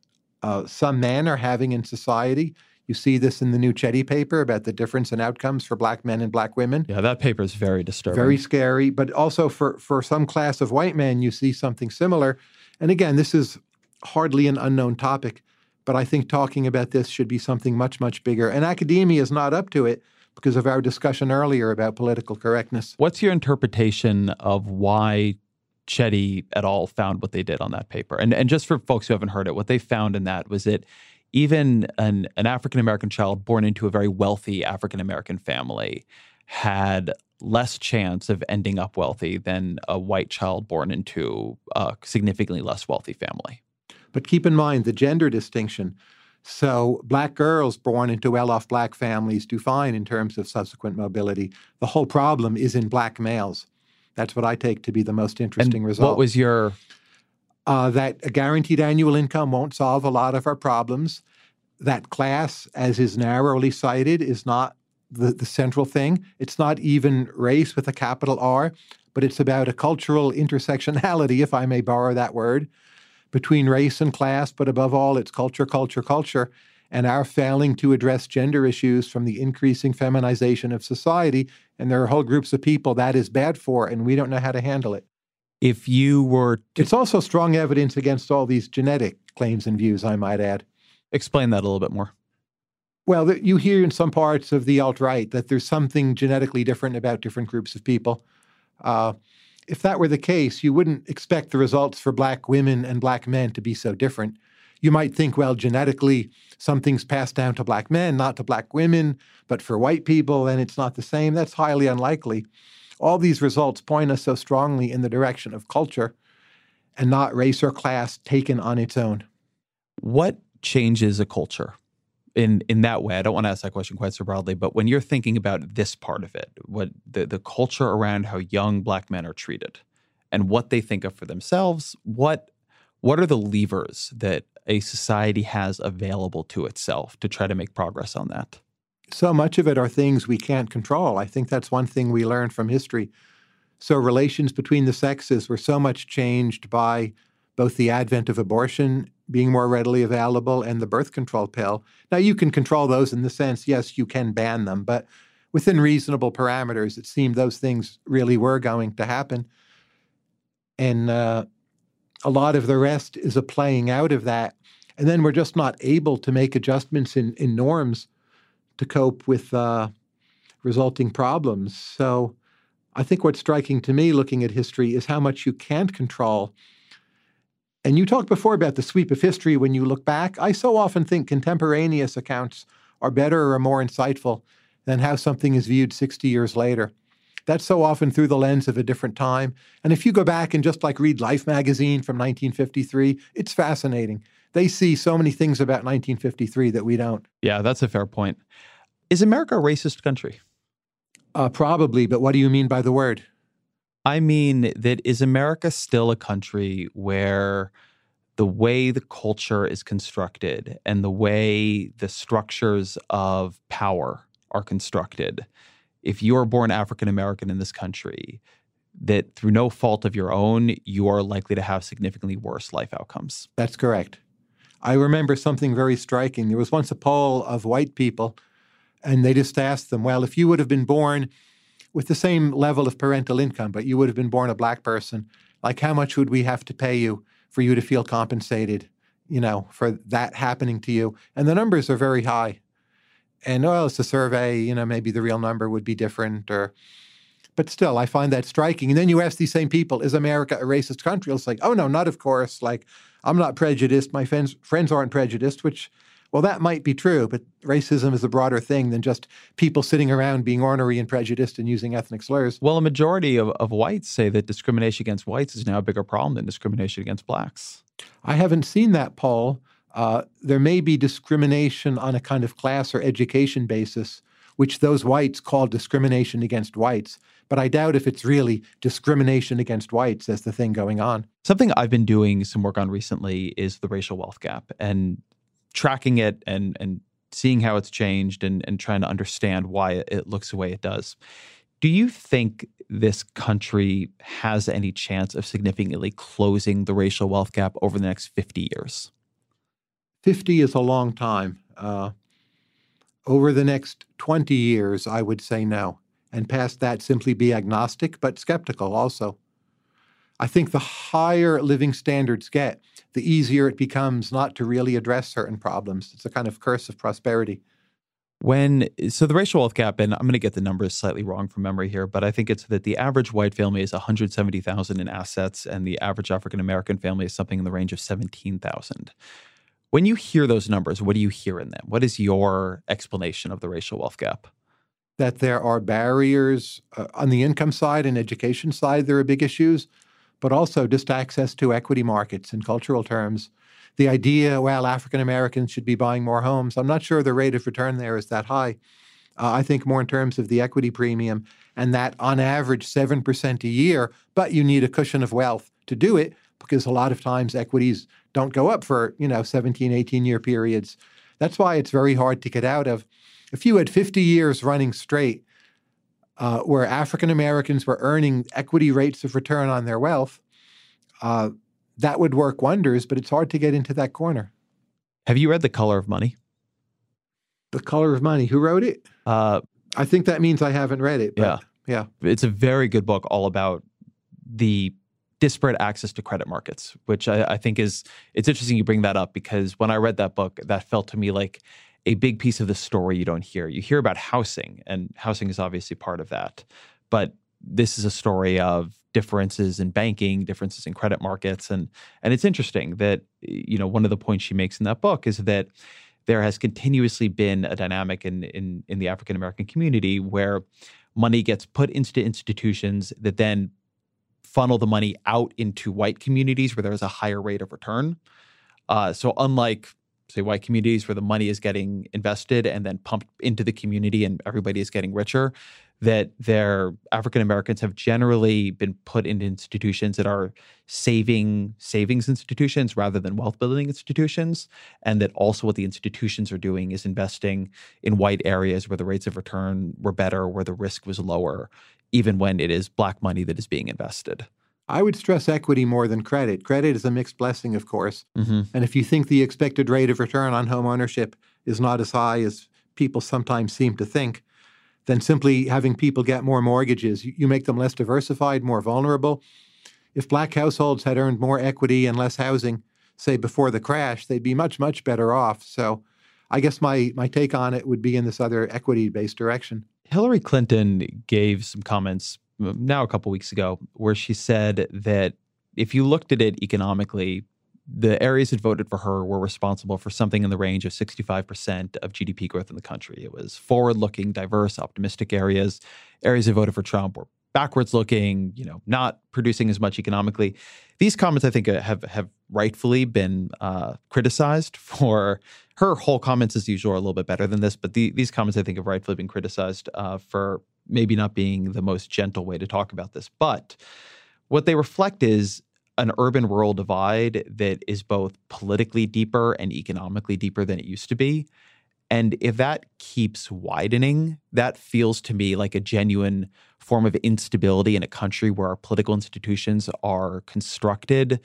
uh, some men are having in society. You see this in the new Chetty paper about the difference in outcomes for Black men and Black women. Yeah, that paper is very disturbing. Very scary. But also for, for some class of white men, you see something similar. And again, this is hardly an unknown topic, but I think talking about this should be something much, much bigger. And academia is not up to it because of our discussion earlier about political correctness. What's your interpretation of why Chetty et al. Found what they did on that paper? And and just for folks who haven't heard it, what they found in that was that even an, an African-American child born into a very wealthy African-American family had less chance of ending up wealthy than a white child born into a significantly less wealthy family. But keep in mind the gender distinction. So Black girls born into well-off Black families do fine in terms of subsequent mobility. The whole problem is in Black males. That's what I take to be the most interesting and result. What was your... Uh, that a guaranteed annual income won't solve a lot of our problems. That class, as is narrowly cited, is not the, the central thing. It's not even race with a capital R, but it's about a cultural intersectionality, if I may borrow that word, between race and class, but above all, it's culture, culture, culture, and our failing to address gender issues from the increasing feminization of society. And there are whole groups of people that is bad for, and we don't know how to handle it. If you were to... It's also strong evidence against all these genetic claims and views, I might add. Explain that a little bit more. Well, you hear in some parts of the alt-right that there's something genetically different about different groups of people. Uh, if that were the case, you wouldn't expect the results for Black women and Black men to be so different. You might think, well, genetically, something's passed down to Black men, not to Black women, but for white people, then it's not the same. That's highly unlikely. All these results point us so strongly in the direction of culture and not race or class taken on its own. What changes a culture in in that way? I don't want to ask that question quite so broadly, but when you're thinking about this part of it, what the, the culture around how young Black men are treated and what they think of for themselves, what what are the levers that a society has available to itself to try to make progress on that? So much of it are things we can't control. I think that's one thing we learned from history. So relations between the sexes were so much changed by both the advent of abortion being more readily available and the birth control pill. Now, you can control those in the sense, yes, you can ban them, but within reasonable parameters, it seemed those things really were going to happen. And uh, a lot of the rest is a playing out of that. And then we're just not able to make adjustments in, in norms to cope with uh, resulting problems. So I think what's striking to me looking at history is how much you can't control. And you talked before about the sweep of history when you look back. I so often think contemporaneous accounts are better or more insightful than how something is viewed sixty years later. That's so often through the lens of a different time. And if you go back and just like read Life magazine from nineteen fifty-three, it's fascinating. They see so many things about nineteen fifty-three that we don't. Yeah, that's a fair point. Is America a racist country? Uh, probably, but what do you mean by the word? I mean that is America still a country where the way the culture is constructed and the way the structures of power are constructed, if you are born African American in this country, that through no fault of your own, you are likely to have significantly worse life outcomes? That's correct. I remember something very striking. There was once a poll of white people, and they just asked them, well, if you would have been born with the same level of parental income, but you would have been born a Black person, like how much would we have to pay you for you to feel compensated, you know, for that happening to you? And the numbers are very high. And, well, it's a survey, you know, maybe the real number would be different, or, but still, I find that striking. And then you ask these same people, is America a racist country? It's like, oh, no, not of course. Like, I'm not prejudiced. My friends, friends aren't prejudiced, which, well, that might be true, but racism is a broader thing than just people sitting around being ornery and prejudiced and using ethnic slurs. Well, a majority of, of whites say that discrimination against whites is now a bigger problem than discrimination against Blacks. I haven't seen that poll. Uh, there may be discrimination on a kind of class or education basis, which those whites call discrimination against whites. But I doubt if it's really discrimination against whites as the thing going on. Something I've been doing some work on recently is the racial wealth gap and tracking it and and seeing how it's changed and, and trying to understand why it looks the way it does. Do you think this country has any chance of significantly closing the racial wealth gap over the next fifty years? fifty is a long time. Uh, over the next twenty years, I would say no. And past that, simply be agnostic, but skeptical also. I think the higher living standards get, the easier it becomes not to really address certain problems. It's a kind of curse of prosperity. When, so the racial wealth gap, and I'm going to get the numbers slightly wrong from memory here, but I think it's that the average white family is one hundred seventy thousand in assets, and the average African-American family is something in the range of seventeen thousand. When you hear those numbers, what do you hear in them? What is your explanation of the racial wealth gap? That there are barriers uh, on the income side and education side, there are big issues, but also just access to equity markets in cultural terms. The idea, well, African Americans should be buying more homes. I'm not sure the rate of return there is that high. Uh, I think more in terms of the equity premium and that on average seven percent a year, but you need a cushion of wealth to do it because a lot of times equities don't go up for, you know, seventeen, eighteen year periods. That's why it's very hard to get out of. If you had fifty years running straight uh, where African Americans were earning equity rates of return on their wealth, uh, that would work wonders, but it's hard to get into that corner. Have you read The Color of Money? The Color of Money. Who wrote it? Uh, I think that means I haven't read it. But yeah. Yeah. It's a very good book all about the disparate access to credit markets, which I, I think is, it's interesting you bring that up because when I read that book, that felt to me like a big piece of the story you don't hear. You hear about housing, and housing is obviously part of that. But this is a story of differences in banking, differences in credit markets. And, and it's interesting that, you know, one of the points she makes in that book is that there has continuously been a dynamic in, in, in the African-American community where money gets put into institutions that then funnel the money out into white communities where there's a higher rate of return. Uh, so unlike, say, white communities where the money is getting invested and then pumped into the community and everybody is getting richer, that their African Americans have generally been put into institutions that are saving savings institutions rather than wealth building institutions, and that also what the institutions are doing is investing in white areas where the rates of return were better, where the risk was lower, even when it is black money that is being invested. I would stress equity more than credit. Credit is a mixed blessing, of course. Mm-hmm. And if you think the expected rate of return on home ownership is not as high as people sometimes seem to think, then simply having people get more mortgages, you make them less diversified, more vulnerable. If black households had earned more equity and less housing, say before the crash, they'd be much, much better off. So I guess my, my take on it would be in this other equity-based direction. Hillary Clinton gave some comments now a couple weeks ago where she said that if you looked at it economically, the areas that voted for her were responsible for something in the range of sixty-five percent of G D P growth in the country. It was forward-looking, diverse, optimistic areas. Areas that voted for Trump were backwards-looking, you know, not producing as much economically. These comments, I think, have have rightfully been uh, criticized for her whole comments, as usual, are a little bit better than this. But the, these comments, I think, have rightfully been criticized uh, for maybe not being the most gentle way to talk about this. But what they reflect is an urban-rural divide that is both politically deeper and economically deeper than it used to be. And if that keeps widening, that feels to me like a genuine form of instability in a country where our political institutions are constructed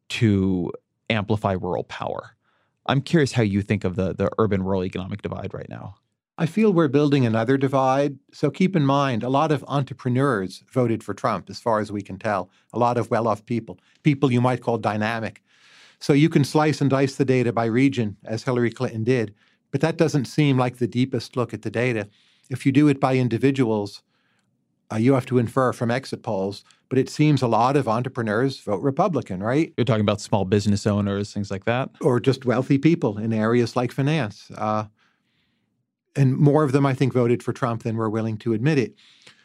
to amplify rural power. I'm curious how you think of the, the urban-rural economic divide right now. I feel we're building another divide. So keep in mind, a lot of entrepreneurs voted for Trump, as far as we can tell. A lot of well-off people, people you might call dynamic. So you can slice and dice the data by region, as Hillary Clinton did, but that doesn't seem like the deepest look at the data. If you do it by individuals, uh, you have to infer from exit polls, but it seems a lot of entrepreneurs vote Republican, right? You're talking about small business owners, things like that? Or just wealthy people in areas like finance. Uh, And more of them, I think, voted for Trump than were willing to admit it.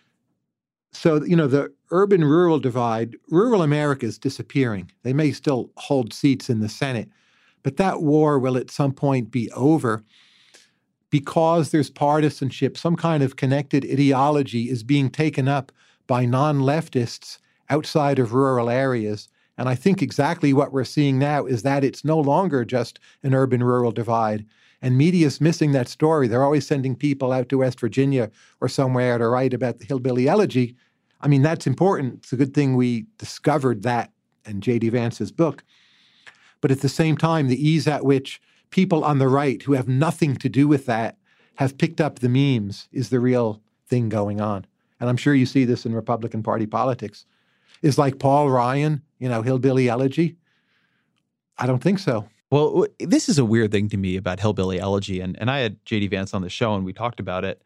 So, you know, the urban-rural divide, rural America is disappearing. They may still hold seats in the Senate, But that war will at some point be over because there's partisanship. Some kind of connected ideology is being taken up by non-leftists outside of rural areas. And I think exactly what we're seeing now is that it's no longer just an urban-rural divide. And media's missing that story. They're always sending people out to West Virginia or somewhere to write about the hillbilly elegy. I mean, that's important. It's a good thing we discovered that in J D Vance's book. But at the same time, the ease at which people on the right who have nothing to do with that have picked up the memes is the real thing going on. And I'm sure you see this in Republican Party politics. Is like Paul Ryan, you know, hillbilly elegy? I don't think so. Well, this is a weird thing to me about hillbilly elegy, and, and I had J D Vance on the show and we talked about it.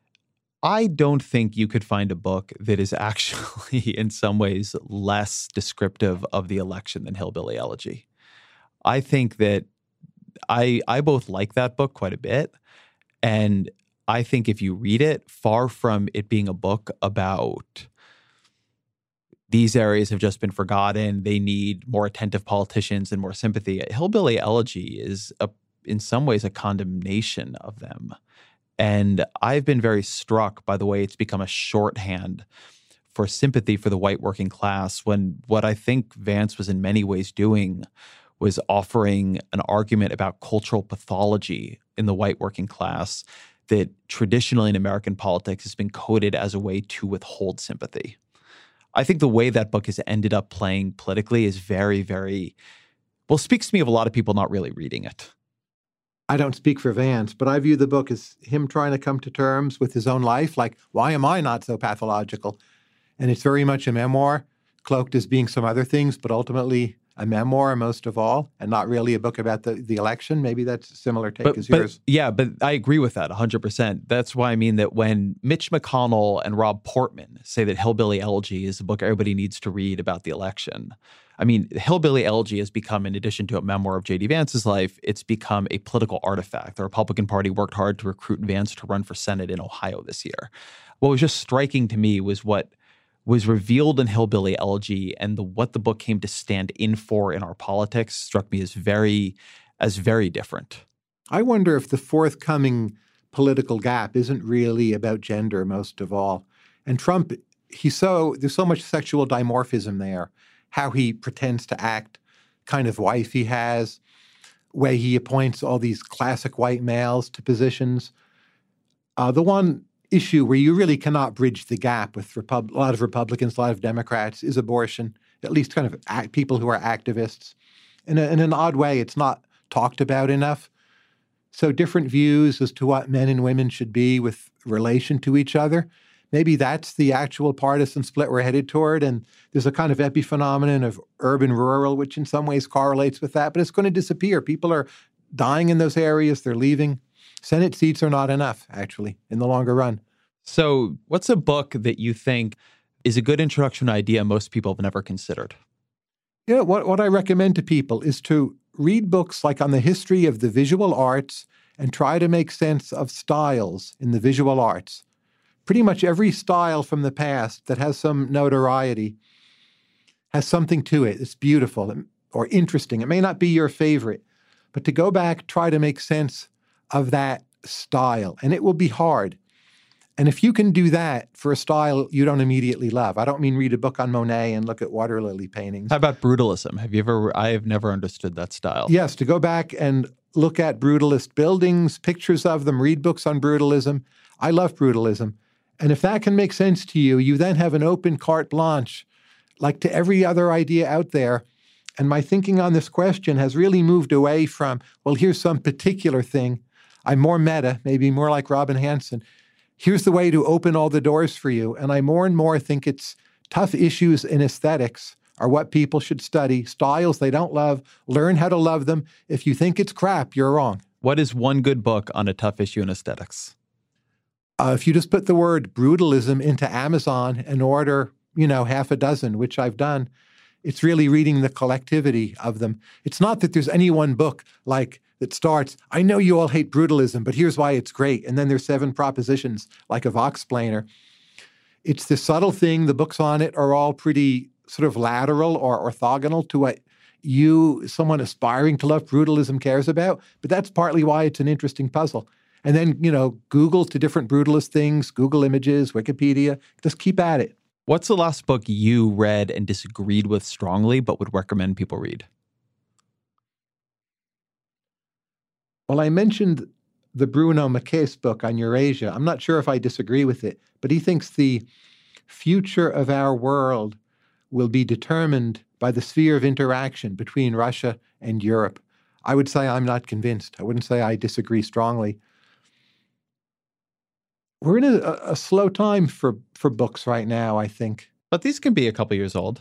I don't think you could find a book that is actually in some ways less descriptive of the election than Hillbilly Elegy. I think that I I both like that book quite a bit, and I think if you read it, far from it being a book about these areas have just been forgotten, they need more attentive politicians and more sympathy, Hillbilly Elegy is a, in some ways a condemnation of them. And I've been very struck by the way it's become a shorthand for sympathy for the white working class, when what I think Vance was in many ways doing was offering an argument about cultural pathology in the white working class that traditionally in American politics has been coded as a way to withhold sympathy. I think the way that book has ended up playing politically is very, very, well, speaks to me of a lot of people not really reading it. I don't speak for Vance, but I view the book as him trying to come to terms with his own life. Like, why am I not so pathological? And it's very much a memoir, cloaked as being some other things, but ultimately a memoir most of all, and not really a book about the, the election. Maybe that's a similar take but, as but, yours. Yeah, but I agree with that one hundred percent. That's why I mean that when Mitch McConnell and Rob Portman say that Hillbilly Elegy is a book everybody needs to read about the election, I mean, Hillbilly Elegy has become, in addition to a memoir of J D Vance's life, it's become a political artifact. The Republican Party worked hard to recruit Vance to run for Senate in Ohio this year. What was just striking to me was what was revealed in Hillbilly Elegy, and the what the book came to stand in for in our politics struck me as very, as very different. I wonder if the forthcoming political gap isn't really about gender most of all. And Trump, he's so, there's so much sexual dimorphism there, how he pretends to act, kind of wife he has, way he appoints all these classic white males to positions. Uh, the one issue where you really cannot bridge the gap with Repub- a lot of Republicans, a lot of Democrats, is abortion, at least kind of act- people who are activists. In, a, in an odd way, it's not talked about enough. So different views as to what men and women should be with relation to each other. Maybe that's the actual partisan split we're headed toward. And there's a kind of epiphenomenon of urban-rural, which in some ways correlates with that. But it's going to disappear. People are dying in those areas. They're leaving. Senate seats are not enough, actually, in the longer run. So what's a book that you think is a good introduction idea most people have never considered? Yeah, you know, what, what I recommend to people is to read books like on the history of the visual arts and try to make sense of styles in the visual arts. Pretty much every style from the past that has some notoriety has something to it. It's beautiful or interesting. It may not be your favorite, but to go back, try to make sense of that style. And it will be hard. And if you can do that for a style you don't immediately love, I don't mean read a book on Monet and look at water lily paintings. How about brutalism? Have you ever, I have never understood that style. Yes, to go back and look at brutalist buildings, pictures of them, read books on brutalism. I love brutalism. And if that can make sense to you, you then have an open carte blanche, like to every other idea out there. And my thinking on this question has really moved away from, well, here's some particular thing. I'm more meta, maybe more like Robin Hanson. Here's the way to open all the doors for you. And I more and more think it's tough issues in aesthetics are what people should study. Styles they don't love, learn how to love them. If you think it's crap, you're wrong. What is one good book on a tough issue in aesthetics? Uh, if you just put the word brutalism into Amazon and order, you know, half a dozen, which I've done, it's really reading the collectivity of them. It's not that there's any one book like that starts, I know you all hate brutalism, but here's why it's great. And then there's seven propositions like a Voxplainer. It's the subtle thing. The books on it are all pretty sort of lateral or orthogonal to what you, someone aspiring to love brutalism, cares about. But that's partly why it's an interesting puzzle. And then, you know, Google to different brutalist things, Google Images, Wikipedia, just keep at it. What's the last book you read and disagreed with strongly but would recommend people read? Well, I mentioned the Bruno Maçães book on Eurasia. I'm not sure if I disagree with it, but he thinks the future of our world will be determined by the sphere of interaction between Russia and Europe. I would say I'm not convinced. I wouldn't say I disagree strongly. We're in a, a slow time for, for books right now, I think. But these can be a couple years old.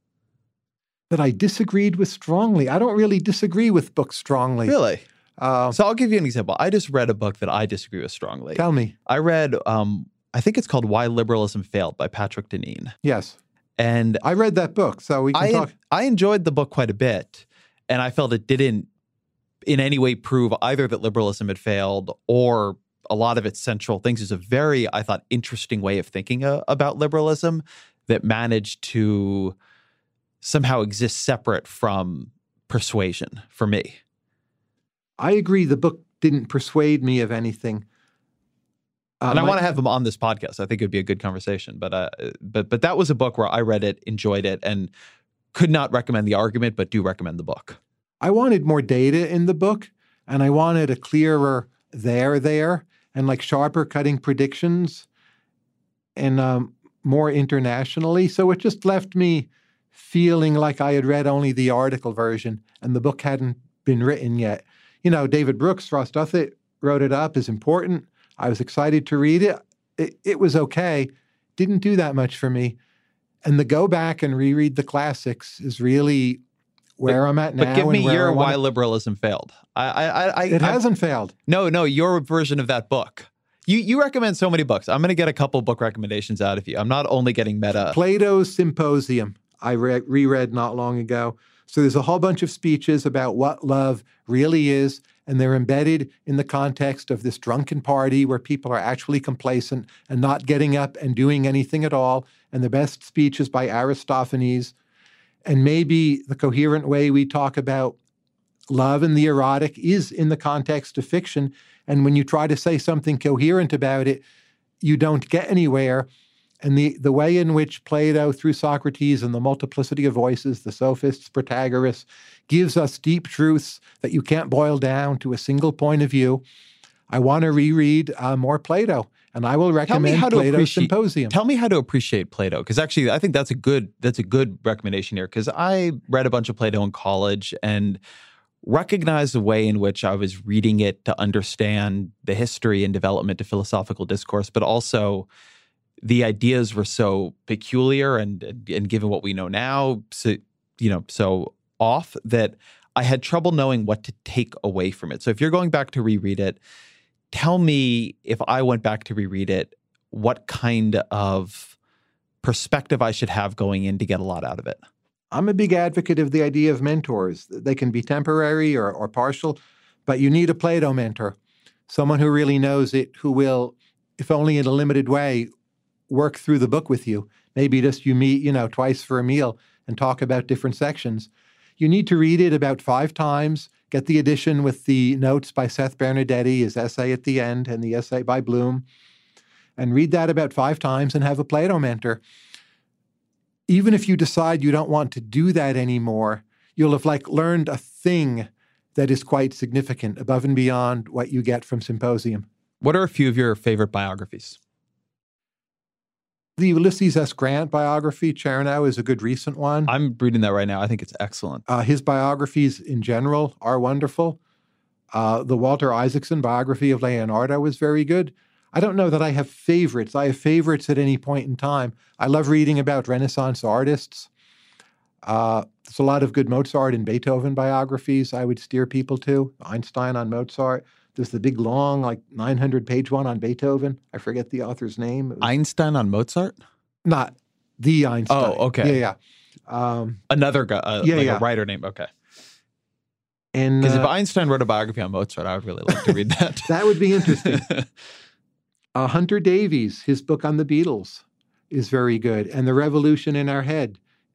That I disagreed with strongly. I don't really disagree with books strongly. Really? Uh, so I'll give you an example. I just read a book that I disagree with strongly. Tell me. I read, um, I think it's called Why Liberalism Failed by Patrick Deneen. Yes. And I read that book, so we can I, talk. I enjoyed the book quite a bit, and I felt it didn't in any way prove either that liberalism had failed or a lot of its central things. It's a very, I thought, interesting way of thinking uh, about liberalism that managed to somehow exist separate from persuasion for me. I agree the book didn't persuade me of anything. Um, and I want to have him on this podcast. I think it would be a good conversation. But uh, but but that was a book where I read it, enjoyed it, and could not recommend the argument, but do recommend the book. I wanted more data in the book, and I wanted a clearer there there, and like sharper cutting predictions, and um, more internationally. So it just left me feeling like I had read only the article version, and the book hadn't been written yet. You know, David Brooks, Ross Douthat wrote it up, is important. I was excited to read it. It, it was okay. Didn't do that much for me. And the go back and reread the classics is really where but, I'm at now. But give me and your I Why wanna... Liberalism Failed. I, I, I, it I, hasn't failed. No, no, your version of that book. You you recommend so many books. I'm going to get a couple book recommendations out of you. I'm not only getting meta. Plato's Symposium, I re- reread not long ago. So there's a whole bunch of speeches about what love really is, and they're embedded in the context of this drunken party where people are actually complacent and not getting up and doing anything at all. And the best speech is by Aristophanes. And maybe the coherent way we talk about love and the erotic is in the context of fiction. And when you try to say something coherent about it, you don't get anywhere. And the, the way in which Plato, through Socrates and the multiplicity of voices, the sophists, Protagoras, gives us deep truths that you can't boil down to a single point of view. I want to reread uh, more Plato, and I will recommend Plato's Symposium. Tell me how to appreciate Plato, because actually I think that's a good that's a good recommendation here, because I read a bunch of Plato in college and recognized the way in which I was reading it to understand the history and development of philosophical discourse, but also the ideas were so peculiar and and given what we know now, so you know, so off that I had trouble knowing what to take away from it. So if you're going back to reread it, tell me, if I went back to reread it, what kind of perspective I should have going in to get a lot out of it. I'm a big advocate of the idea of mentors. They can be temporary or, or partial, but you need a Plato mentor, someone who really knows it, who will, if only in a limited way, work through the book with you. Maybe just you meet, you know, twice for a meal and talk about different sections. You need to read it about five times, get the edition with the notes by Seth Bernadetti, his essay at the end, and the essay by Bloom, and read that about five times and have a Plato mentor. Even if you decide you don't want to do that anymore, you'll have like learned a thing that is quite significant above and beyond what you get from Symposium. What are a few of your favorite biographies? The Ulysses S. Grant biography, Chernow, is a good recent one. I'm reading that right now. I think it's excellent. Uh, his biographies in general are wonderful. Uh, the Walter Isaacson biography of Leonardo is very good. I don't know that I have favorites. I have favorites at any point in time. I love reading about Renaissance artists. Uh, there's a lot of good Mozart and Beethoven biographies I would steer people to. Einstein on Mozart. There's the big, long, like nine hundred page one on Beethoven. I forget the author's name. Was, Einstein on Mozart? Not the Einstein. Oh, okay. Yeah, yeah. Um, Another guy, uh, yeah, like yeah. a writer name. Okay. Because uh, if uh, Einstein wrote a biography on Mozart, I would really like to read that. That would be interesting. uh, Hunter Davies, his book on the Beatles is very good. And The Revolution in Our Head.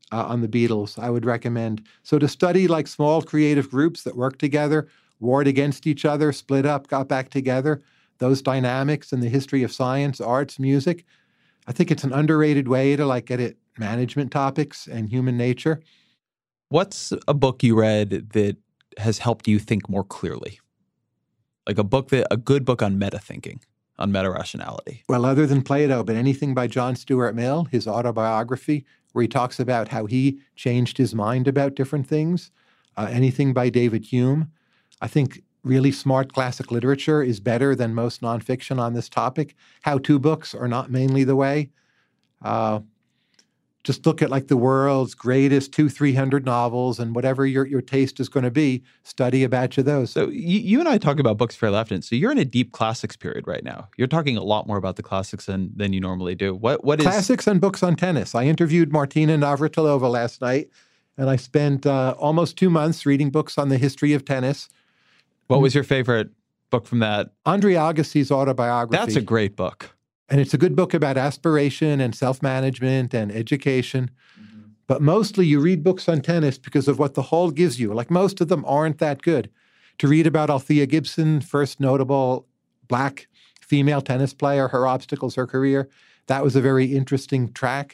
uh, on the Beatles, I would recommend. So to study like small creative groups that work together, warred against each other, split up, got back together, those dynamics in the history of science, arts, music, I think it's an underrated way to like get at management topics and human nature. What's a book you read that has helped you think more clearly? Like a book that, a good book on meta thinking, on meta rationality. Well, other than Plato, but anything by John Stuart Mill, his autobiography, where he talks about how he changed his mind about different things. Uh, anything by David Hume. I think really smart classic literature is better than most nonfiction on this topic. How-to books are not mainly the way. Uh, just look at like the world's greatest two, three hundred novels, and whatever your, your taste is going to be, study a batch of those. So you, you and I talk about books fairly often. So you're in a deep classics period right now. You're talking a lot more about the classics than, than you normally do. What what is classics and books on tennis? I interviewed Martina Navratilova last night, and I spent uh, almost two months reading books on the history of tennis. What was your favorite book from that? Andre Agassi's autobiography. That's a great book. And it's a good book about aspiration and self-management and education. Mm-hmm. But mostly you read books on tennis because of what the whole gives you. Like most of them aren't that good. To read about Althea Gibson, first notable Black female tennis player, her obstacles, her career, that was a very interesting track.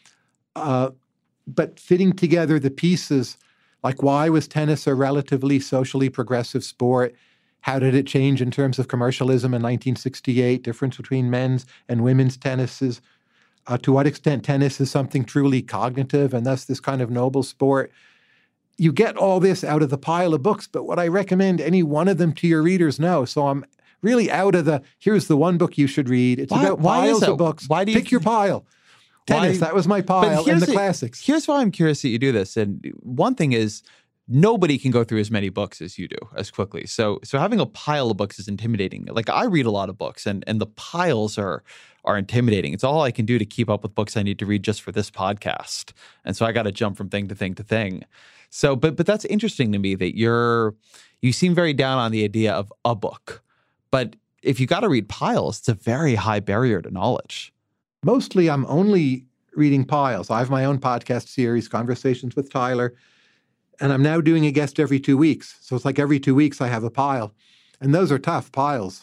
Uh, but fitting together the pieces, like why was tennis a relatively socially progressive sport? How did it change in terms of commercialism in nineteen sixty-eight, difference between men's and women's tennises? Uh, to what extent tennis is something truly cognitive and thus this kind of noble sport? You get all this out of the pile of books, but what I recommend any one of them to your readers know. So I'm really out of the, here's the one book you should read. It's why, about why piles is of books. Why do you Pick your pile. Tennis, why, that was my pile, and the, the classics. Here's why I'm curious that you do this. And one thing is, nobody can go through as many books as you do as quickly. So so having a pile of books is intimidating. Like I read a lot of books and and the piles are are intimidating. It's all I can do to keep up with books I need to read just for this podcast. And so I got to jump from thing to thing to thing. So but but that's interesting to me that you're you seem very down on the idea of a book. But if you got to read piles, it's a very high barrier to knowledge. Mostly I'm only reading piles. I have my own podcast series, Conversations with Tyler. And I'm now doing a guest every two weeks. So it's like every two weeks I have a pile. And those are tough piles.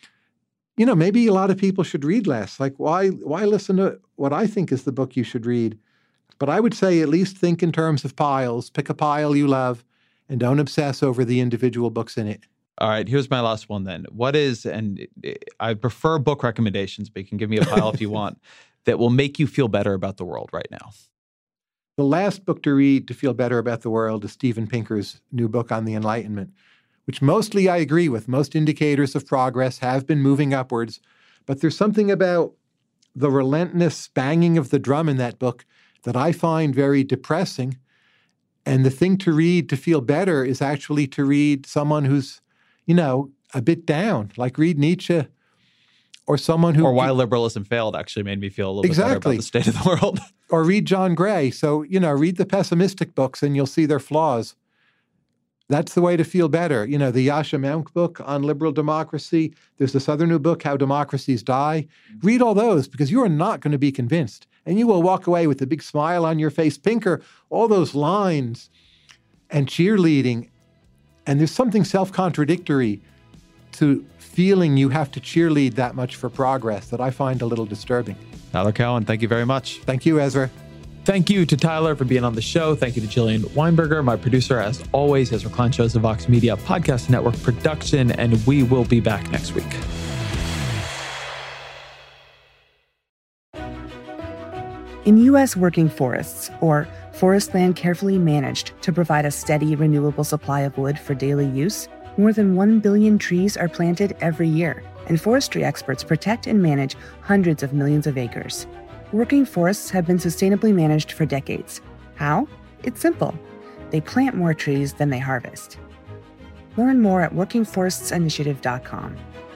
You know, maybe a lot of people should read less. Like, why why listen to what I think is the book you should read? But I would say at least think in terms of piles. Pick a pile you love and don't obsess over the individual books in it. All right, here's my last one then. What is, and I prefer book recommendations, but you can give me a pile if you want, that will make you feel better about the world right now. The last book to read to feel better about the world is Steven Pinker's new book on the Enlightenment, which mostly I agree with. Most indicators of progress have been moving upwards, but there's something about the relentless banging of the drum in that book that I find very depressing. And the thing to read to feel better is actually to read someone who's, you know, a bit down, like read Nietzsche. Or someone who... Or Why Liberalism Failed actually made me feel a little exactly. bit better about the state of the world. Or read John Gray. So, you know, read the pessimistic books and you'll see their flaws. That's the way to feel better. You know, the Yascha Mounk book on liberal democracy. There's this other new book, How Democracies Die. Read all those because you are not going to be convinced. And you will walk away with a big smile on your face. Pinker, all those lines and cheerleading. And there's something self-contradictory to feeling you have to cheerlead that much for progress that I find a little disturbing. Tyler Cowen, thank you very much. Thank you, Ezra. Thank you to Tyler for being on the show. Thank you to Jillian Weinberger, my producer, as always. Ezra Klein Show is a Vox Media Podcast Network production, and we will be back next week. In U S working forests, or forest land carefully managed to provide a steady, renewable supply of wood for daily use, more than one billion trees are planted every year, and forestry experts protect and manage hundreds of millions of acres. Working forests have been sustainably managed for decades. How? It's simple. They plant more trees than they harvest. Learn more at working forests initiative dot com.